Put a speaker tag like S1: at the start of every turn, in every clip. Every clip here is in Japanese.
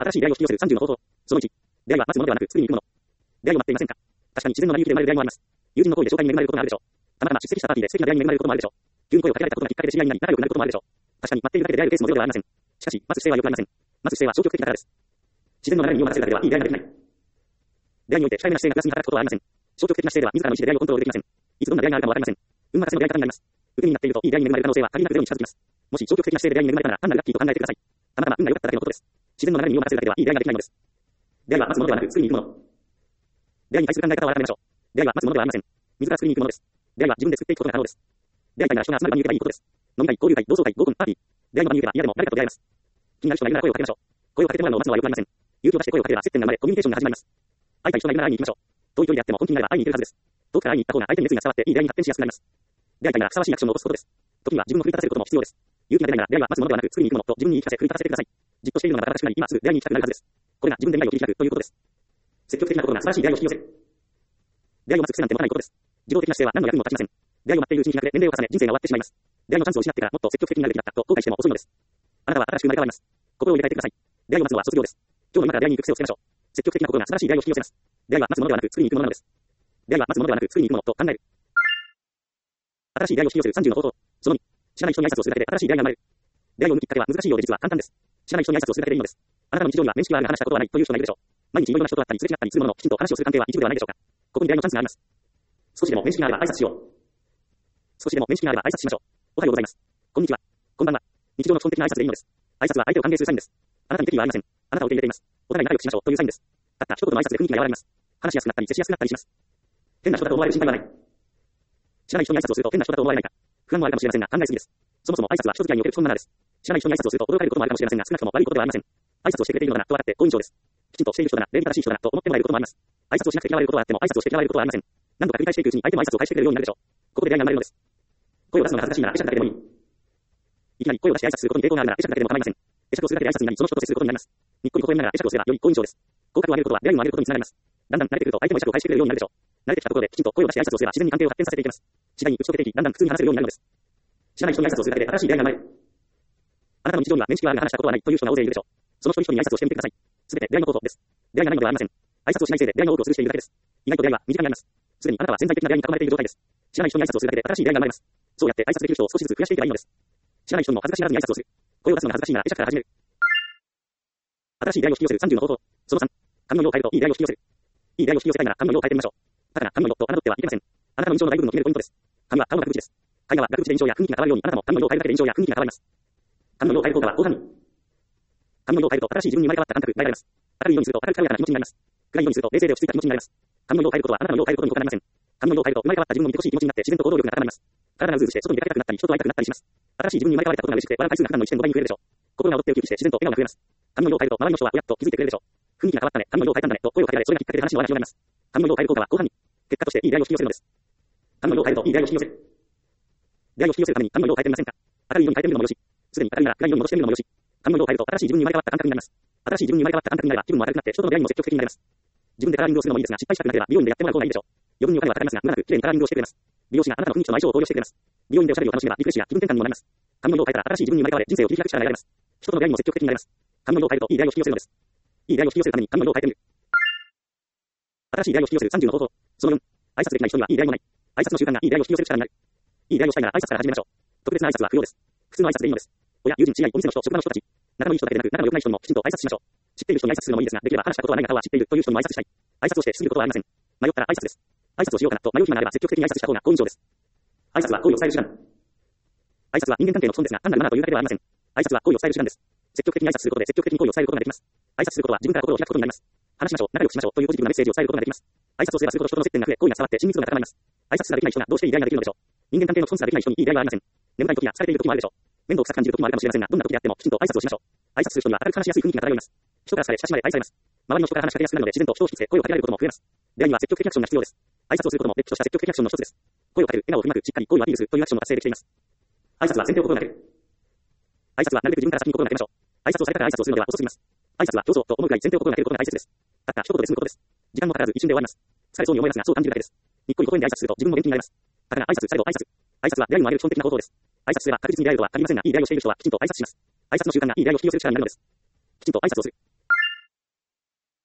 S1: 新しい出会いを引き寄せる30の方法。その1、出会いは待つものではなく、すぐに行くもの。出会いを待っていませんか？確かに自然の成り行きで生まれる出会いもあります。友人の行為で紹介に恵まれることがあるでしょう。たまたま出席したパーティーで素敵な出会いに恵まれることもあるでしょう。急に声をかけられたことがきっかけで知り合いになり、仲良くなることもあるでしょう。確かに待っているだけで出会えるケースもゼロではありません。しかし、待つ姿勢は良くありません。待つ姿勢は消極的なからです。自然の流れに身を任せるだけではいい出会いができない。出会いにおいて控えめな姿勢がプラスに働くことはありません。消極的な姿勢では自らの意思で出会いをコントロールできません。いつどんな出会いがあるかもわかりません。運任せの出会い方になります。受け身になっているといい出会いに恵まれる可能性は限りなくゼロに近づきます。もし消極的な姿勢で出会いに恵まれたなら単なるラッキーと考えてください。たまたま運が良かっただけのことです。自然の流れに身を任せるだけではいい出会いができないのです。出会いは待つものではなく、すぐに行くもの。出会いに対する考え方を改めましょう。出会いは待つものではありません。自らすぐに行くものです。出会いは自分で作っていくことが可能です。出会いたいなら人が集まる場に行けばいいことです。飲み会、交流会、同窓会、合コン、パーティー。出会いの場に行けば嫌でも誰かと出会えます。気になる人がいるなら声をかけましょう。声をかけてもらうのを待つのは良くありません。勇気を出して声をかければ接点が生まれ、コミュニケーションが始まります。会いたい人がいるなら会いに行きましょう。遠い距離であっても本気になれば会いに行けるはずです。遠くから会いに行った方が相手に熱意が伝わっていい出会いに発展しやすくなります。出会いたいならふさわしいアクションを起こすことです。時には自分を奮い立たせることも必要です。勇気が出ないなら出会いは待つものではなく、すぐに行くものと自分に言い聞かせ奮い立たせてください。じっとしているのがバカバカしくなり、今すぐ出会いに行きたくなるはずです。これが自分で未来を切り開くということです。積極的なことが素晴らしい出会いを引き寄せる。出会いを待つ癖なんて持たないことです。自動的な姿勢は何の役にも立ちません。出会いを待っているうちに開け、年齢を重ね、人生が終わってしまいます。出会いのチャンスを失ってからもっと積極的になるべきだったと後悔しても遅いのです。あなたは新しく生まれ変わります。心を入れ替えてください。出会いを待つのは卒業です。今日の今から出会いに行く癖をつけましょう。積極的な心が素晴らしい出会いを引き寄せます。出会いは待つものではなく、すぐに行くものなのです。出会いは待つものではなく、すぐに行くものと考える。新しい出会いを引き寄せる30の方法。その2、知らない人に挨拶をするだけで新しい出会いが生まれる。出会いを生むきっかけは難しいようで実は簡単です。知らない人に挨拶をするだけでいいのです。あなたの日常には面識があるが話したことはないという人がいるでしょう。毎日いろいろな人と会ったり、すれ違ったりするものの、きちんと話をする関係は一部ではないでしょうか。ここに出会いのチャンスがあります。少しでも面識があれば挨拶しよう。少しでも面識があれば挨拶しましょう。おはようございます。こんにちは。こんばんは。日常の基本的な挨拶でいいのです。挨拶は相手を歓迎するサインです。あなたに敵意はありません。あなたを受け入れています。お互い仲良くしましょうというサインです。たった一言の挨拶で雰囲気が和らぎます。話しやすくなったり、接しやすくなったりします。変な人だと思われる心配はない。知らない人に挨拶をすると変な人だと思われないか。不安もあるかもしれませんが、考えすぎです。そもそも挨拶は人付き合いにおける基本マナーです。知らない人に挨拶をすると驚かれることもあるかもしれませんが、少なくとも悪いことではありません。挨拶をしてくれているのだなと分かって好印象です。きちんとしている人だな、礼儀正しい人だなと思ってもらえることもあります。挨拶をしなくて嫌われることはあっても、挨拶をして嫌われることはありません。何度か繰り返していくうちに相手も挨拶を返してくれるようになるでしょう。ここで出会いが生まれるのです。声を出すのが恥ずかしいなら会釈だけでもいい。いきなり声を出して挨拶することに抵抗があるなら会釈だけでも構いません。会釈をするだけで挨拶になり、その人と接することになります。にっこり微笑みながら会釈をすればより好印象です。口角を上げることは出会いを上げることにつながります。だんだん慣れてくると相手も会釈を返してくれるようになるでしょう。慣れてきたところできちんと声を出して挨拶をすれば自然に関係を発展させていきます。次第に打ち解けていき、だんだん普通に話せるようになるのです。知らない人に挨拶をするだけで新しい出会いが生まれる。あなたの日常には面識があるが話したことはないという人が大勢いるでしょう。その一人一人に挨拶をしてみてください。すべて出会いの方法です。出会いがないのではありません。挨拶をしないせいで出会いの多くを潰しているだけです。意外と出会いは身近にあります。すでにあなたは潜在的な出会いに囲まれている状態です。知らない人に挨拶をするだけで新しい出会いが生まれます。そうやって挨拶できる人を少しずつ増やしていけばいいのです。知らない人にも恥ずかしがらずに挨拶をする。声を出すのが恥ずかしいなら会釈から始める。新しい出会いを引き寄せる30の方法。その3、髪の色を変えるといい出会いを引き寄せる。いい出会いを引き寄せたいなら髪の色を変えてみましょう。だから髪の色と侮ってはいけません。あなたの印象の大部分を決めるポイントです。髪は顔の額縁です。絵画は額縁で印象や雰囲気が変わるように、あなたも髪の色を変えるだけで印象や雰囲気が変わります。髪の色を変える効果は広範囲。髪の色を変えると新しい自分に生まれ変わった感覚が得られます。明るい色にすると明るく軽やかな気持ちになります。暗い色にすると冷静で落ち着いた気持ちになります。髪の色を変えることはあなたの色を変えることに他なりません。髪の色を変えると生まれ変わった自分を見てほしい気持ちになって自然と行動力が高まります。体がうずうずして外に出かけたくなったり人と会いたくなったりします。新しい自分に生まれ変われたことが嬉しくて笑う回数が普段の 1.5 倍に増えるでしょう。心が躍ってウキウキして自然と笑顔が増えます。髪の色を変えると周りの人はおやっと気づいてくれるでしょう。雰囲気が変わったね、髪の色を変えたんだねと声をかけられ、それがきっかけで話の輪が広がります。髪の色を変える効果は広範囲。結果としていい出会いを引き寄せるのです。髪の色を変えるといい出会いを引き寄せる。出会いを引き寄せるために髪の色を変えてみませんか？明るい色に変えてみるのもよし、すでに明るいなら暗い色に戻してみるのもよし。髪の色を変えると新しい自分に生まれ変わった感覚になります。新しい自分に生まれ変わった感覚になれば気分も明るくなって人との出会いにも積極的になれます。自分でカラーリングをするのもいいですが、失敗したくなければ美容院でやってもらう方がいいでしょう。余分にお金はかかりますが、無駄なく綺麗にカラーリングをしてくれます。美容師があなたの雰囲気との相性を考慮してくれます。美容院でおしゃれを楽しめばリフレッシュや気分転換にもなります。髪の色を変えたら新しい自分に生まれ変われ人生を切り開く力が得られます。人との出会いにも積極的になれます。髪の色を変えるといい出会いを引き寄せるのです。いい出会いを引き寄せるために髪の色を変えてみる。新しい出会いを引き寄せる30の方法。その4、挨拶できない人にはいい出会いもない。挨拶の習慣がいい出会いを引き寄せる力になる。いい出会いをしたいなら挨拶から始めましょう。特別な挨拶は不要です。普通の挨拶でいいのです。親、友人、知り合い、お店の人、職場の人たち。仲のいい人だけでなく、仲の良くない人にもきちんと挨拶しましょう。知っている人に挨拶するのもいいですが、できれば話したことはない方は知っているという人にも挨拶したい。挨拶をして過ぎることはありません。迷ったら挨拶です。挨拶をしようかなと迷う暇があれば積極的に挨拶した方が好印象です。挨拶は恋を伝える手段。挨拶は人間関係の基本ですが、単なるマナーというだけではありません。挨拶は恋を伝える手段です。積極的に挨拶することで積極的に恋を伝えることができます。挨拶することは自分から心を開くことになります。話しましょう、仲良くしましょうというポジティブなメッセージを伝えることができます。挨拶をすればするほど人との接点が増え、恋が伝わって親密度が高まります。挨拶すらできない人がどうしていい出会いができるのでしょう。人間関係の基本すらできない人にいい出会いはありません。眠たい時や疲れている時もあるでしょう。面倒くさく感じる時もあるかもしれませんが、どんな時であってもきちんと挨拶をしましょう。挨拶する人には明るく話しやすい雰囲気が漂います。人から好かれ親しまれ愛されます。周りの人から話しかけやすくなるので自然と人を引きつけ声をかけられることも増えます。出会いには積極的アクションが必要です。挨拶をすることもれっきとした積極的アクションの一つです。声をかける、笑顔を振りまく、しっかり声をアピールするというアクションも達成できています。挨拶は先手を心がける。挨拶はなるべく自分から先に心がけましょう。挨拶をされたら挨拶をするのでは遅すぎます。挨拶はどうぞと思うくらい先手を心がけることが大切です。たった一言で済むことです。時間もかからず一瞬で終わります。疲れそうに思いますがそう感じるだけです。にっこり微笑んで挨拶すると自分も元気になります。だから挨拶されど挨拶。挨拶は出会いにもある基本的な方法です。挨拶すれば確実に出会えるとは限りませんが、いい出会いをしている人はきちんと挨拶します。挨拶の習慣がいい出会いを引き寄せる力になるのです。きちんと挨拶をする。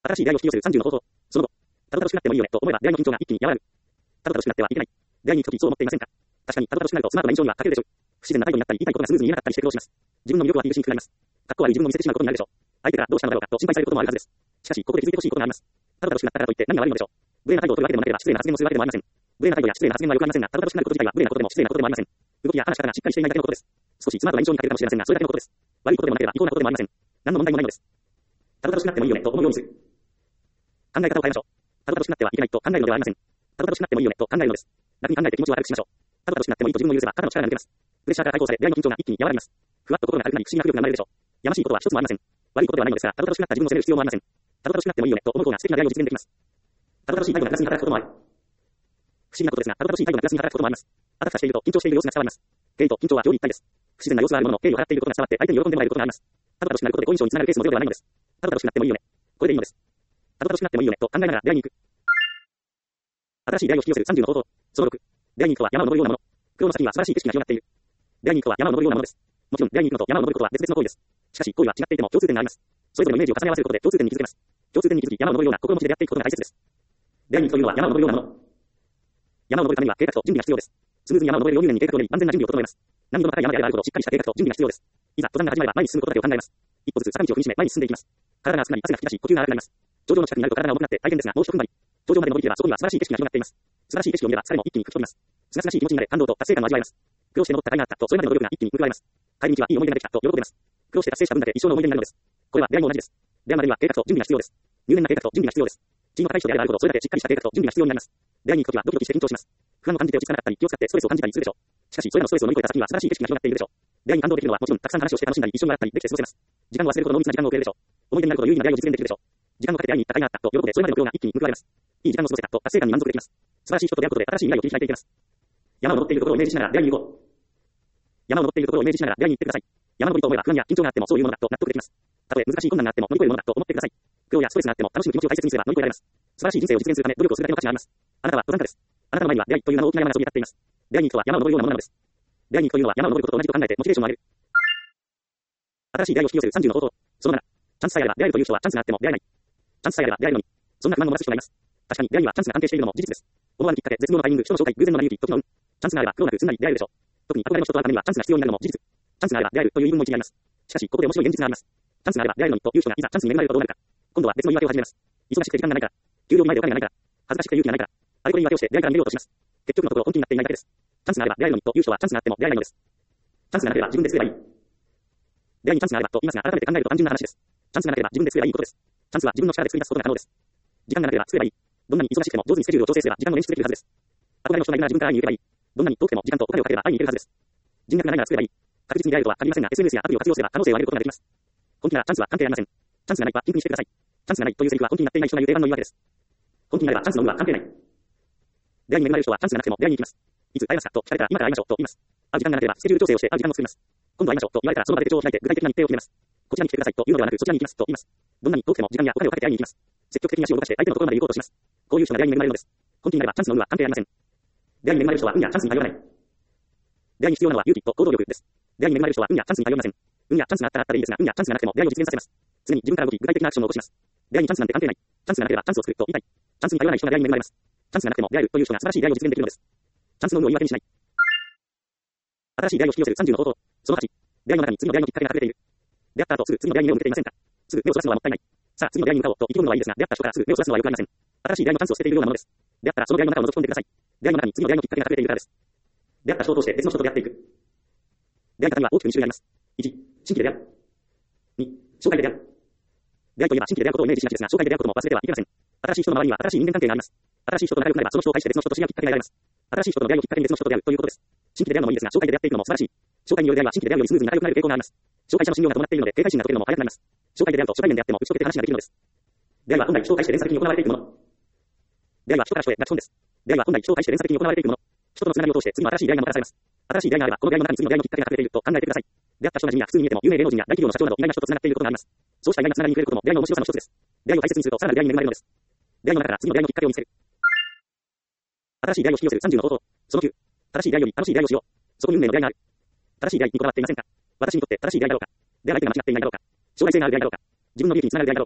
S1: 新しい出会いを引き寄せる30の方法。その後、たどたどしくなってもいいよねと思えば出会いの緊張が一気に和らぐ。たどたどしくなってはいけない。出会いに行くときそう思っていませんか？確かにたどたどしくなるとスマートな印象には欠けるでしょう。不自然な態度になったり言いたいことがスムーズに言えなかったりして苦労します。自分の魅力をアピールしにくくなります。かっこ悪い自分を見せてしまうことになるでしょう。相手がどうしたのだろうかと心配されることもあるはずです。しかし、ここで気づいてほしいことがあります。たどたどしくなったからといって何が悪いのでしょう。無礼な態度を取るわけでもなければ失礼な発言をするわけでもありません。無礼な態度や失礼な発言はよくありませんが、たどたどしくなること自体は無礼なことでも失礼なことでもありません。動きや話し方がしっかりしていないだけのことです。少しスマートな印象に欠けるかもしれませんが、それだけのことです。悪いことでもなければ違法なことでもありません。何の問題もないのです。たどたどしくなってもいいよねと思うようにする。考え方を変えましょう。たどたどしくなってはいけないと考えるのではありません。たどたどしくなってもいいよねと考えるのです。楽に考えて気持ちを悪くしましょう。たどたどしくなってもいいと自分を許せば肩の力が抜けます。プレッシャーから解放され、出会いの緊張が一気に和らぎます。ふわっと心が軽くなり、不思議な浮力が生まれるでしょう。やましいことは一つもありません。悪いことではないのですが、たどたどしくなった自分を責める必要もありません。たどたどしくなってもいいよねと思う方が素敵な出会いを実現できます。たどたどしい態度がプラスに働くこともある。不思議なことですが、たどたどしい態度がプラスに働くこともあります。あたふたしていると緊張している様子が伝わります。敬意と緊張は表裏一体です。不自然な様子はあるものの、敬意を払っていることが伝わって相手に喜んでもらえることがあります。たどたどしくなることで好印象につながるケースもゼロではないのです。たどたどしくなってもいいよね。これでいいのです。たどたどしくなってもいいよねと考えながら出会いに行く。新しい出会いを引き寄せる30の方法。その6。出会いに行くとは山を登るようなもの。雲の先には素晴らしい景色が広がっている。出会いに行くとは山を登るようなものです。もちろん出会いに行くのと山を登ることは別々の行為です。しかし行為は違っていても共通点があります。それぞれのイメージを重ね合わせることで共通点に気づけます。共通点に気づき山を登るような心持ちで出会っていくことが大切です。出会いに行くというのは山を登るようなもの。山を登るためには計画と準備が必要です。スムーズに山を登れるよう入念に計画を練り安全な準備を整えます。難易度の高い山であるほどしっかりした計画と準備が必要です。いざ登山が始まれば前に進むことだけを考えます。一歩ずつ坂道を踏みしめ前に進んでいきます。体が熱くなり汗が吹き出し呼吸が荒くなります。頂上の近くになると体が重くなって大変ですがもう一踏ん張り。頂上まで登りきればそこには素晴らしい景色が広がっています。素晴らしい景色を見れば疲れも一気に吹き飛びます。すがすがしい気持ちになれ感動と達成感を味わいます。苦労して登った甲斐があったとそれまでの努力が一気に報われます。帰り道はいい思い出ができたと喜べます。苦労して達成した分だけ一生の思い出になるのです。これは出会いも同じです。出会うまでには計画と準備が必要です。入念な計画と準備が必要です。地位の高い人であるほどそれだけしっかりした計画と準備が必要になります。出会いに行くときはドキドキして緊張します。不安を感じて落ち着かなかったり気を使ってストレスを感じたりするでしょう。しかしそれらのストレスを乗り越えた先には素晴らしい景色が広がっているでしょう。出会いに感動できるのはもちろんたくさん話をして楽しんだり一緒に笑ったりできて過ごせます。時間を忘れるほど濃密な時間をくれるでしょう。思い出になるほど有意義な出会いを実現できるでしょう。時間をかけて会いに行った甲斐があったと喜んでそれまでの苦労が一気に報われます。いい時間を過ごせたと達成感に満足できます。素晴らしい人と出会うことで新しい未来を切り開いていけます。山を登っているところをイメージしながら出会いに行こう。山を登っているところをイメージしながら出会いに行ってください。山登りと思えば不安や緊張があってもそういうものだと納得できます。たとえ難しい困難があっても乗り越えるものだと思ってください。苦労やストレスがあっても楽しむ気持ちを大切にすれば乗り越えられます。素晴らしい人生を実現するため努力をするだけの価値があります。あなたは登山家です。あなたの前には出会いという名の大きな山がそびえ立っています。出会いに行くとは山を登るようなものなのです。出会いに行くというのは山を登ることと同じと考えてモチベーションを上げる。新しい出会いを引き寄せる30の方法。その7。チャンスさえあれば出会えるという人はチャンスがあっても出会えない。チャンスさえあれば出会えるのに。そんな不満を漏らす人がいます。確かに出会いはチャンスが安定しているのも事実です。思わぬきっかけ、絶妙なタイミング、人の紹介、偶然の成り行き、時の運。チャンスがあれば苦労なくすんなり出会えるでしょう。特に憧れの人と会うためにはチャンスが必要になるのも事実。チャンスがあれば出会えるという言い分も一理あります。しかしここで面白い現実があります。チャンスがあれば出会えるのにという人がいざチャンスに恵まれるとどうなるか。今度は別の言い訳を始めます。忙しくて時間がないから。給料日前でお金がないから。恥ずかしくて勇気がないから。あれこれ言い訳をして出会いから逃げようとします。結局のところ本気になっていないだけです。チャンスがあれば出会えるのにという人はチャンスがあっても出会えないのです。チャンスがなければ自分で作ればいい。出会いにチャンスがあればと言いますが改めて考えると単純な話です。チャンスがなければ自分で作ればいいことです。チャンスは自分の力で作り出すことが可能です。時間がなければ作ればいい。どんなに忙しくても上手にスケジュールを調整すれば時間の捻出できるはずです。憧れの人がいるなら自分から会いに行けばいい。どんなに遠くても時間とお金をかければ会いに行けるはずです。人脈がないなら作ればいい。確実に出会えるとは限りませんが SNS やアプリを活用すれば可能性を上げることができます。本気ならチャンスは関係ありません。チャンスがないはピンクにしてください。チャンスがないというセリフは本気になっていない人が言う定番の言い訳です。本気になればチャンスの有無は関係ない。出会いに恵まれる人はチャンスがなくても出会いに行きます。いつ会えますかと聞かれたら今から会いましょうと言います。会う時間がなければスケジュール調整をして会う時間を作ります。今度会いましょうと言われたらその場で手帳を開いて具体的な日程を決めます。こちらに来てくださいというのではなくそちらに行きますと言います。どんなに遠くても時間やお金をかけて会いに行きます。積極的に足を動かして相手のところまで行こうとします。こういう人が出会いに恵まれるのです。本気になればチャンスの有無は関係ありません。出会いに恵まれる人は運やチャンスに頼らない。出会いに必要なのは勇気と行動力です。出会いに恵まれる人は運やチャンスに頼りません。運やチャンスがあったらあったでいいですが、運やチャンスがなくても出会いを実現させます。常に自分から動き具体的なアクションを起こします。出会いにチャンスなんて関係ない。チャンスがなければチャンスを作ると言いたい。チャンスに頼らない人が出会いに恵まれます。チャンスがなくても出会えるという人が素晴らしい出会いを実現できるのです。チャンスの有無を言い訳にしない。新しい出会いを引き寄せる30の方法。その8。出会いの中に次の出会いのきっかけが隠れている。出会った後すぐ次の出会いに目を向けていませんか？すぐ目をそらすのはもったいない。さあ次の出会いに向かおうと意気込むのはいいですが、出会った人からすぐ目をそらすのは良くありません。新しい出会いのチャンスを捨てているようなものです。出会ったらその出会いの中を覗き込んでください。出会いの中に次の出会いのきっかけが隠れているからです。出会った人を通して別の人と出会っていく。出会い方には大きく2種類あります。1、新規で出会う。2、紹介で出会う。出会いといえば新規で出会うことをイメージしがちですが、紹介で出会うことも忘れてはいけません。新しい人の周りには新しい人間関係があります。新しい人と仲良くなればその人を介して別の人と知り合うきっかけが得られます。新しい人との出会いをきっかけに別の人と出会うということです。新規で出会うのもいいですが、紹介で出会っていくのも素晴らしい。紹介による出会いは新規で出会うよりスムーズに仲良くなる傾向があります。紹介者の信用が伴っているので警戒心が解けるのも早くなります。紹介で出会うと初対面であっても打ち解けて話ができるのです。出会いは本来人を介して連鎖的に行われていくもの。出会いは人から人へガチ本です。出会いは本来人を介して連鎖的に行われていくもの。人とのつながりを通して次の新しい出会いがもたらされます。新しい出会いがあればこの出会いの中に次の出会いのきっかけが隠れていると考えてください。出会った人たちには普通に見えても有名芸能人や大企業の社長など意外な人とつながっていることがあります。そうした意外なつながりに触れることも出会いの面白さの一つです。出会いを大切にするとさらなる出会いに恵まれるのです。出会いの中から次の出会いのきっかけを見つける。新しい出会いを引き寄せる30の方法。その9。正しい出会いより楽しい出会いをしよう。そこに運命の出会いがある。正しい出会いにこだわっていませんか？私にとって正しい出会いだろうか。出会い相手が間違っていないだろうか。将来性がある出会いだろうか。自分の利益につながる出会いだろうか。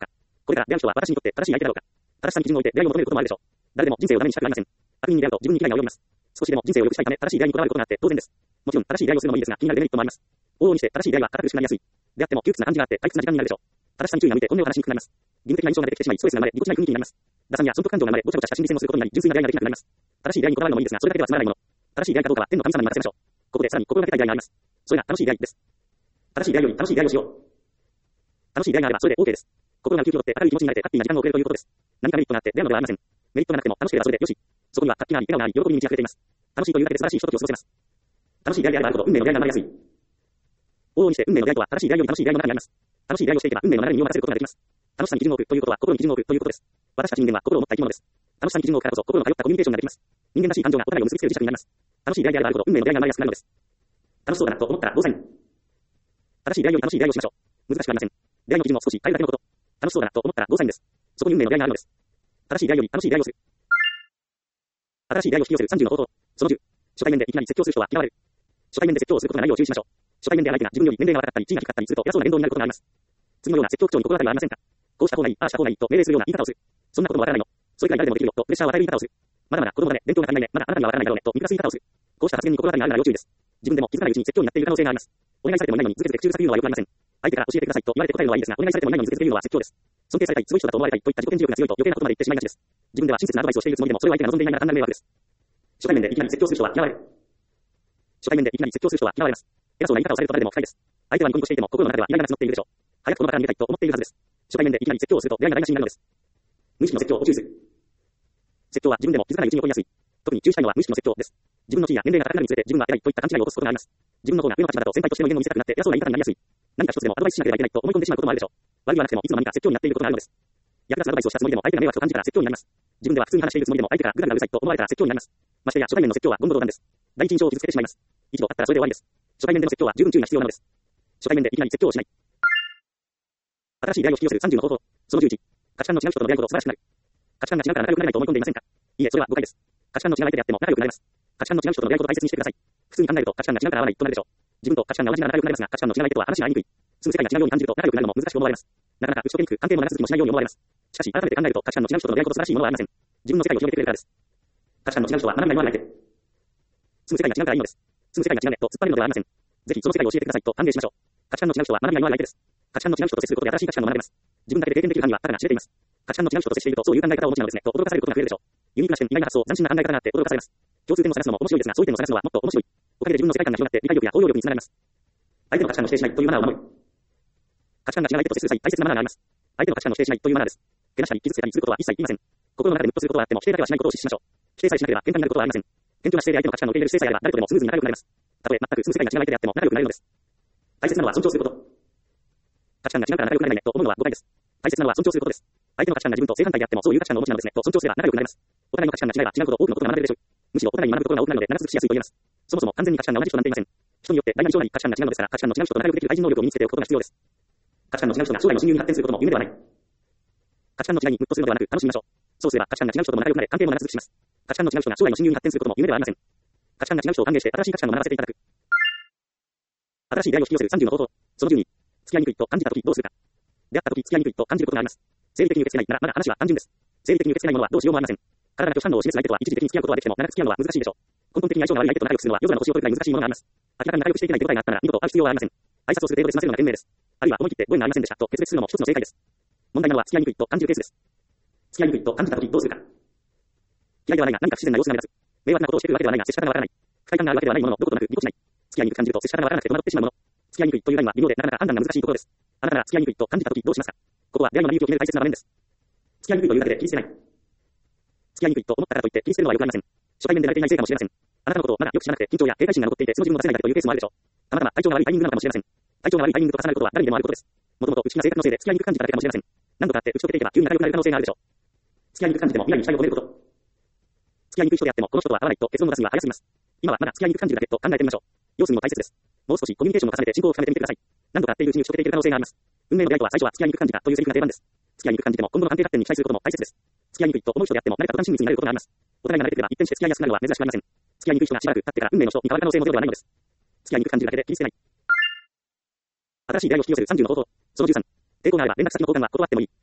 S1: これから出会う人は私にとって正しい相手だろうか。正しさに基準を置いて出会いを求めることもあるでしょう。誰でも人生をダメにしたくありません。悪人に出会うと自分に危害が及びます。少しでも人生を良くしたいため正しい出会いにこだわることがあって当然です。もちろん正しい出会いをするのもいいですが、気になるデメリットもあります。往々にして正しい出会いは堅苦しくなりやすい。出会っても窮屈な感じがあって退屈な時間になるでしょう。正しさに注意が向いて本音を話しにくくなります。義務的な印象が出てきてしまい、ストレスが生まれ、ぎこちない雰囲気になります。打算や損得感情が生まれ、ごちゃごちゃした心理戦をすることになり、純粋な出会いができなくなります。正しい出会いにこだわるのもいいですが、それだけではつまらないもの。正しい出会いかどうかは天の神様に任せましょう。ここでさらに心がけたい出会いがあります。それが楽しい出会いです。正しい出会いより楽しい出会いをしよう。楽しい出会いがあればそれで OK です。心が休憩を取って明るい気持ちになれてハッピーな時間を送れるということです。何かメリットがあって出会うのではありません。メリットがなくても楽しければそれでよし。そこには活気があり、笑顔があり、喜びに満ち溢れています。楽しいというだけで素晴らしいひとときを過ごせます。楽しい出会いであればあるほど運命の出会いが生まれやすい。往々にして運命の出会いとは正しい出会いより楽しい出会いの中にあります。楽しい出会いをしていけば運命の流れに身を任せることができます。楽しさに基準を置くということは心に基準を置くということです。私たち人間は心を持った生き物です。楽しさに基準を置くからこそ心の通ったコミュニケーションができます。人間らしい感情がお互いを結びつける磁石になります。楽しい出会いであればあるほど運命の出会いが生まれやすくなるのです。楽しそうだなと思ったらどうサイン。正しい出会いより楽しい出会いをしましょう。難しくありません。出会いの基準を少し変えるだけのこと。楽しそうだなと思ったらどうサインです。そこに運命の出会いがあるのです。正しい出会いより楽しい出会いをする。新しい出会いを引き寄せる30の方法。その10。初対面でいきなり説教する人は嫌われる。初対面で説教をすることがないよう注意しましょう。初対面で相手が自分より年齢が若かったり地位が低かったりすると偉そうな言動になることがあります。次のような説教口調に心当たりはありませんか。こうした方がいい、ああした方がいいと命令するような言い方をする。そんなこともわからないの。それくらい誰でもできるよとプレッシャーを与える言い方をする。まだまだ子供だね、勉強が足りないね、まだあなたにはわからないだろうねと見下す言い方をする。こうした発言に心当たりがあるなら要注意です。自分でも気づかないうちに説教になっている可能性があります。お願いされてもいないのにずけずけ口うるさく言うのは良くありません。相手から教えてくださいと言われて答えるのはいいですが、お願いされてもいないのにずけずけ言うのは説教です。尊敬されたい、すごい人だと思われたいといった自己顕示欲が強いと余計なことまで言ってしまいがちです。自分では親切なアドバイスをしているつもりでもそれを相手が望んでいないなら単なる迷惑です。初対面でいきなり説教する人は嫌われる。初対面でいきなり説教する人は嫌われます。偉そうな言い方をされると誰でも不快です。相手はニコニコしていても心の中ではイライラが募っているでしょう。早くこの場から逃げたいと思っているはずです。初対面でいきなり説教をすると出会いが台無しになるのです。無意識の説教を注意する。説教は自分でも気づかないうちに起こりやすい。特に注意したいのは無意識の説教です。自分の地位や年齢が高くなるにつれて自分は偉いといった勘違いを起こすことがあります。自分の方が上の立場だと先輩としての威厳を見せたくなって偉そうな言い方になりやすい。何か一つでもアドバイスしなければいけないと思い込んでしまうこともあるでしょう。悪いはなくてもいつの間にか説教になっていることがあるのです。役立つアドバイスをしたつもりでも相手が迷惑と感じたら説教になります。自分では普通に話しているつもりでも相手がグダグダうるさいと思われたら説教になります。ましてや初対面の説教は言語道断です。第一印象を傷つけてしまいます。一度あったらそれで終わりです。初対面での説教は十分注意が必要なのです。初対面でいきなり説教をしない。新しい出会いを引き寄せる30の方法。その11。価値観の違う人との出会いほど素晴らしくなる。価値観が違うから仲良くなれないと思い込んでいませんか。いいえ、それは誤解です。価値観の違う相手であっても仲良くなれます。価値観の違う人との出会いほど大切にしてください。普通に考えると価値観が違うから合わないとなるでしょう。自分と価値観が同じなら仲良くなれますが、価値観の違う相手とは話が合いにくい。住む世界が違うように感じると仲良くなるのも難しく思われます。なかなか打ち解けにくく関係も長続きもしないように思われます。しかし、改めて考えると価値観の違う人との出会いほど素晴らしいものはありません。自分の世界を広げてくれるからです。価値観の違う人は学びがいのある相手。住む世界が違うからいいのです。住む世界が違うねと突っ張るのではありません。ぜひその世界を教えてくださいと歓迎しましょう。価値観の違う人は学びがいのある相手です。価値観の違う人と接することで新しい価値観を学べます。自分だけで経験できる範囲はただが知れています。価値観の違う人と接しているとそういう考え方をお持ちなのですねと驚かされることが増えるでしょう。ユニークな視点、意外な発想、斬新な考え方があって驚かされます。共通点を探すのも面白いですが、相違点を探すのはもっと面白い。おかげで自分の世界観が広がって理解力や応用力につながります。相手の価値観を否定しないというマナーを守る。価値観が違う相手と接する際、大切なマナーがあります。相手の価値観を否定しないというマナーです。けなしたり傷つけたりすることは一切言いません。心の中でムッとすることはあっても否定だけはしないことを実施しましょう。否定さえしなければ喧嘩になることはありません。謙虚な姿勢で相手の価値観を受け入れる姿勢さえあれば誰とでもスムーズに仲良くなれます。たとえ全く住む世界が違う相手であっても仲良くなれるのです。大切なのは尊重すること。価値観が違うから仲良くなれないねと思うのは誤解です。大切なのは尊重することです。相手の価値観が自分と正反対であってもそういう価値観のお持ちなのですねと尊重すれば仲良くなれます。お互いの価値観が違えば違うほど多くのことが学べるでしょう。むしろお互いに学ぶことが多くなるので長続きしやすいと言えます。そもそも完全に価値観が同じ人なんていません。人によって大なり小なり価値観が違うのですから、価値観の違う人と仲良くできる対人能力を身につけておくことが必要です。価値観の違う人が将来の親友に発展することも夢ではない。価値観の違いにムッとするのではなく楽しみましょう。そうすれば価値観が違う人とも仲良くなれ関係も長続きします。価値観の違う人が将来の親友に発展することも夢ではありません。価値観が違う人を歓迎して新しい価値観を学ばせていただく。新しい出会いを引き寄せる30の方法。その12。付き合いにくいと感じたときどうするか。出会ったとき付き合いにくいと感じることがあります。生理的に受け付けないならまだ話は単純です。生理的に受け付けないものはどうしようもありません。体が拒否反応を示す相手とは一時的に付き合うことはできても長く付き合うのは難しいでしょう。根本的に相性が悪い相手と仲良くするのは夜空の星を取るくらい難しいものがあります。明らかに仲良くしていけない手応えがあったら二度と会う必要はありません。挨拶をする程度で済ませるのが賢明です。あるいは思い切ってご縁がありませんでしたと決別するのも一つの正解です。問題なのは付き合いにくいと感じるケースです。付き合いにくいと感じたときどうするか。嫌いではないが何か不自然な様子が目立つ。迷惑なことをしているわけではないが接し方がわからない。不快感があるわけではないもののどことなくぎこちない。付き合いにくく感じると接し方がわからなくて戸惑ってしまうもの。付き合いにくいというラインは微妙でなかなか判断が難しいところです。あなたなら付き合いにくいと感じたときどうしますか。ここは出会いの成り行きを決める大切な場面です。付き合いにくいというだけで気にしてない。付き合いにくいと思ったからといって気にしてるのはよくありません。初対面で慣れていないせいかもしれません。あなたのことをまだよく知らなくて緊張や警戒心が残っていてその自分を出せないだけというケースもあるでしょう。たまたま体調が悪いタイミングなのかもしれません。体調が悪いタイミングと重なることは誰にでもあることです。もともと内気な性格のせいで付き合いにくく感じただけかもしれません。何度かあって打ち解けていけば急に仲良くなる可能性があるでしょう。付き合いにくく感じても未来に期待を込めること。付き合いにくい人であってもこの人とは合わないと結論を出すには早すぎます。今はまだ付き合いにくく感じるだけと考えてみましょう。様子見も大切です。もう少しコミュニケーションを重ねて進行を深めてみてください。何度か会っているうちに打ち解けていける可能性があります。運命の出会いとは最初は付き合いにくく感じたというセリフが定番です。付き合いにくく感じても今後の関係発展に期待することも大切です。付き合いにくいと思う人であっても何かと単身密になることがあります。お互いが慣れていれば一転して付き合いやすくなるのは珍しくありません。付き合いにくい人がしばらく経ってから運命の人に変わる可能性もゼロではないのです。付き合いにくく感じるだけで気にしてない。新しい出会いを引き寄せる30の方法。その13。抵抗があれば連絡先の交換は断ってもいい。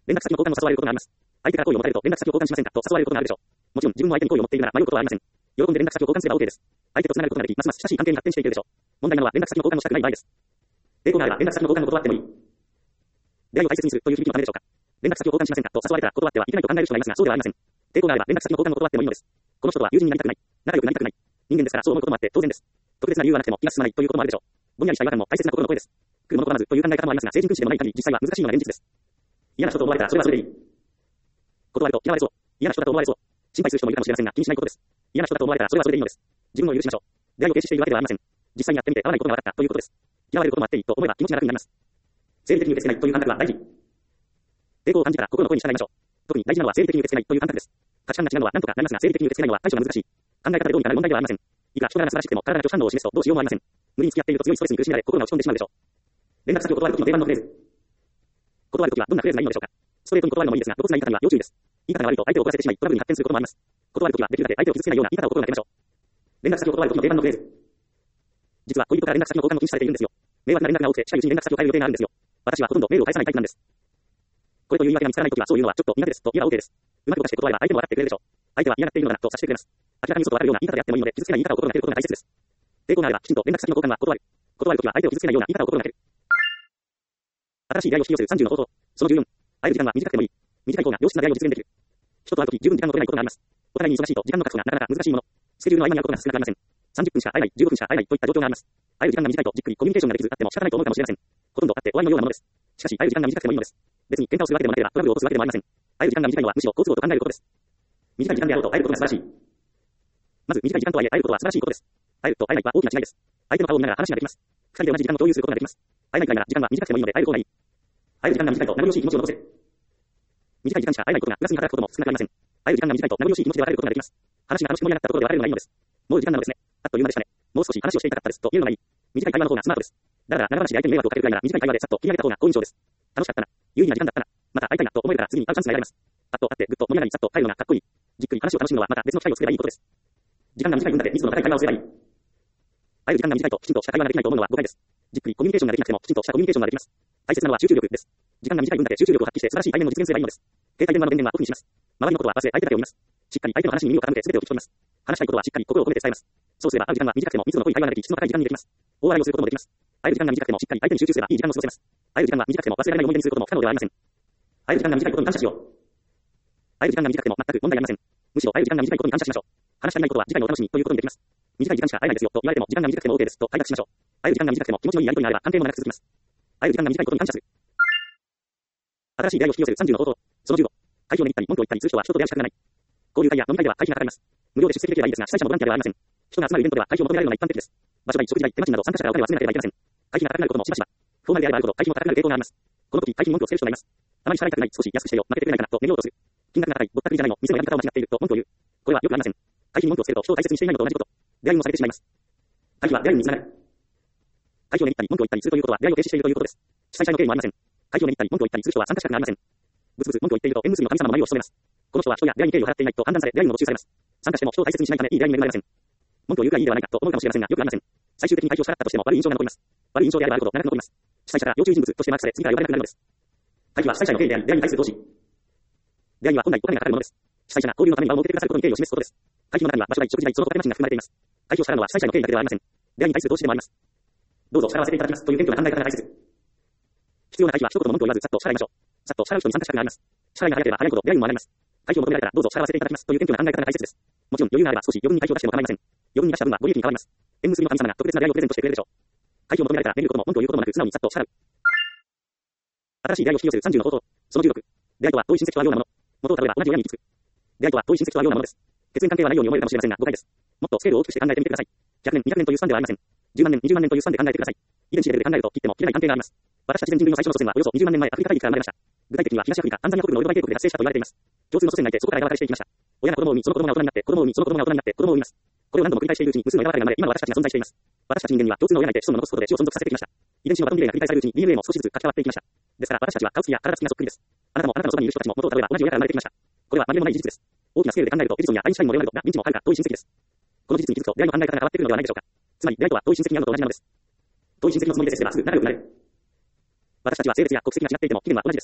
S1: 連絡先の交換を誘われることがあります。相手から好意を持たれると連絡先を交換しませんかと誘われることがあるでしょう。もちろん自分も相手に好意を持っているなら迷うことはありません。喜んで連絡先を交換すれば OK です。相手と繋がることができ、ますます親しい関係に発展していけるでしょう。問題なのは連絡先の交換をしたくない場合です。抵抗があれば連絡先の交換を断ってもいい。出会いを大切にするという響きのためでしょうか。連絡先を交換しませんかと誘われたら断ってはいけないと考える人がいますが、そうではありません。抵抗があれば連絡先の交換を断ってもいいのです。この人とは友人になりたくない。仲良くなりたくない。人間ですからそう思うこともあって当然です。特別な理由はなくても気が進まないということもあるでしょう。ぼんやりした違和感も大切な心の声です。来るものとまずという考え方もありますが、成人君子でもない限り実際は難しいのが現実です。嫌な人と思われたらそれはそれでいい。断ると嫌われそう。嫌な人だと思われそう。心配する人もいるかもしれませんが、気にしないことです。嫌な人だと思われたらそれはそれでいいのです。自分を許しましょう。出会いを停止しているわけではありません。実際にやってみて合わないことが分かったということです。嫌われることもあっていいと思えば気持ちが楽になります。生理的に受け付けないという感覚は大事。抵抗を感じたら心の声に従いましょう。特に大事なのは生理的に受け付けないという感覚です。価値観が違うのは何とかなりますが、生理的に受け付けないのは対処が難しい。考え方でどうにかなる問題ではありません。いくら人柄が素晴らしくても体が拒否反応を示すとどうしようもありません。無理に付き合っていると強いストレスに苦しめられ心が落ち込んでしまうでしょう。連絡先を断るときの定番のフレーズ。断るときはどんなフレーズがいいのでしょうか。ストレートに断るのもいいですが、露骨な言い方には要注意です。言い方が悪いと相手を怒らせてしまい、トラブルに発展することもあります。断るときはできるだけ相手を傷つけないような言い方を心がけましょう。連絡先を断るときの定番のフレーズ。実は恋人から連絡先の交換を禁止されているんですよ。迷惑な連絡が多くて近いうちに連絡先を変える予定があるんですよ。私はほとんどメールを返さないタイプなんです。これという言い訳が見つからないときはそういうのはちょっと苦手ですと言えば OK です。うまく動かして断れば相手も分かってくれるでしょう。相手は嫌がっているのだなと察してくれます。明らかに嘘とわかるような言い方であってもいいので、傷つけない言い方を心がけることが大切です。抵抗があればきちんと連絡先の交換は断る。断るときは相手を傷つけないような言い方を心がける。新しい出会いを引き寄せる30の方法。その14。会える時間は短くてもいい。短い方が良質な出会いを実現できる。人と会うとき十分時間の取れないことがあります。お互いに忙しいと時間の確保がなかなか難しいもの。スケジュールの合間に会うことが少なくありません。30分しか会えない、15分しか会えないといった状況があります。会える時間が短いとじっくりコミュニケーションができずあっても仕方ないと思うかもしれません。ほとんど会って終わりのようなものです。しかし会える時間が短くてもいいのです。別に喧嘩をするわけでもなければトラブルを起こすわけでもありません。会える時間が短いのはむしろ好都合と考えることです。短い時間であろうと会えることが素晴らしい。まず短い時間とはいえ会えることは素晴らしいことです。会えると会えないは大きな違いです。相手の顔を見ながら話ができます。二人で同じ時間を共有することができます。会えないくらいなら時間は短くてもいいので会える方がいい。会える時間が短いと名残惜しい気持ちを残せる。短い時間しか会えないことがプラスに働くことも少なくありません。会える時間が短いと名残惜しい気持ちで別れることができます。話が楽しく盛り上がったところで別れるのがいいのです。もう時間なのですね。あっという間でしたね。もう少し話をしていたかったですというのがいい。短い会話の方がスマートです。だから長話で相手に迷惑をかけるくらいなら短い会話でさっと切り上げた方が好印象です。楽しかったな。有意義な時間だったな。また会いたいなと思えるから次に会うチャンスが得られます。パッと会ってぐっと盛り上がりさっと帰るのがかっこいい。じっくり話を楽しむのはまた別の機会を作ればいいことです。時間が短い分だけ密度の高い会話をすればいい。会える時間が短いときちんとした会話ができないと思うのは誤解です。じっくりコミュニケーションができなくてもきちんとしたコミュニケーションができます。大切なのは集中力です。時間が短い分だけ集中力を発揮して素晴らしい対面を実現すればいいのです。携帯電話の電源はオフにします。周りのことは忘れ相手だけを見ます。しっかり相手の話に耳を傾けて全てを聞き取ります。話したいことはしっかり心を込めて伝えます。そうすれば会う時間は短くても密度の濃い会話ができ質の高い時間にできます。大笑いをすることもできます。会える時間が短くてもしっかり相手に集中すればいい時間を過ごせます。会える時間は短くても忘れられない思い出にすることも不可能ではありません。会える時間が短いことに感謝しよう。会える時間が短くても全く問題ありません。むしろ会える時間が短いことに感謝しましょう。話し足りないことは次回のお楽しみということにできます。短い時間しか会えないですよと言われても時間が短くても OK ですと快諾しましょう。会える時間が短くても気持ちのいいやりとりがあれば関係も長く続きます。会える時間が短いことに感謝する。新しい出会いを引き寄せる30の方法。その15。会費をめぎったり文句を言ったりする人は人と出会いしたくない。交流会や飲み会では会費がかかります。無料で出席できればいいですが主催者もボランティアではありません。人が集まるイベントでは会費を求められるのが一般的です。場所代、食事代、手間賃など参加者からお金を集めなければいけません。会費が高くなることもしばしば。フォーマルであればあるほど会費も高くなる傾向があります。この時会費に文句をつける人がいます。たまに払いたくない、少し安くしてよ、負けてくれないかなと寝ようとする。金額が高い、ぼったくりじゃないの、店のやり方を間違っていると文句を言う。これはよくありません。会費に文句をつけると人を大切にしていないのと同じこと。出会いもされてしまいます。会費は出会いにつながる。会費をめぎったり文句を言ったりするということは出会いを停止しているということです。主催者の経緯もありません。会費をめぎったり文句を言ったりする人は参加したくありません。ブツブツ文句を言っていると縁結びの神様の眉をしとめます。この人は人や出会いに敬意を払っていないと判断され出会いにも没収されます。参加しても人を大切にしないためいい出会いに恵まれません。文句を言うくらいいいではないかと思うかもしれませんがよくありません。最終的に会費を支払ったとしても悪い印象が残ります。悪い印象であればあるほど長く残ります。主催者が要注意人物としてマークされ次から呼ばれなくなるのです。会費は主催者の敬意であり出会いに対する投資。出会いには本来お金がかかるものです。主催者が交流のために場を設けてくださることに敬意を示すことです。会費の中には場所代、食事代、その他手間賃が含まれています。会費を支払うのは主催者の敬意だけではありません。出会いに対する投資でもあります。どうぞ支払わせていただきますという謙虚な考え方が大切。必要な会費は一言も文句を言わずさっと支払いましょう。さっと支払う人に参加したくなります。支払いが早ければ早いほど出会いもあります。会費を求められたらどうぞ支払わせていただきますという謙虚な考え方が大切です。もちろん余裕があれば少し余分に会費を出しても構いません。余分に出した分はご利益に変わります。縁結びの神様が特別な出会いをプレゼントしてくれるでしょう。会費を求められたらめげることも文句を言うこともなく素直にさっと支払う。新しい出会いを引き寄せる30の方法。その16。出会いとは遠い親戚とはようなもの。元をたどれば同じ親に行き着く。出会いとは遠い親戚とはようなものです。血縁関係はないように思えるかもしれませんが誤解です。もっとスケールを大きくして考えてみてください。100年、200年というスパンではありません。10万年、20万年というスパンで考えてください。遺伝子レベルで考えると切っても切れない関係があります。私たち全人類の最初の祖先はおよそ20万年前アフリカ大陸から生まれました。具体的には東アフリカ、タンザニア北部のオルドバイ渓谷で発生したと言われています。共通の祖先がいてそこから枝分かれしていきました。親が子供を産み、その子供が大人になって、子供を産み、その子供が大人になって、子供を産みます。これを何度も繰り返しているうちに無数の枝分かれが生まれ、今の私たちが存在しています。私たち人間には共通の親がいて子孫を残すことで血を存続させてきました。遺伝子のバトンリレーが繰り返されるうちに DNA も少しずつ書き換わっていきました。ですから私たちは顔つきや体つきがそっくりです。あなたもあなたのそばにいる人たちも元をたどれば同じ親から生まれてきました。これは紛れもない事実です。大きなスケールで考えるとエジソンやアインシュタインもレオナルドが認知もはるか遠い親戚です。この事実に気づくと出会いの考え方が変わってくるのではないでしょうか。つまり出会いとは遠い親戚に会うのと同じなのです。遠い親戚のつもりで接すればすぐ仲良くなれる。私たちは性別や国籍が違っていても気分は同じです。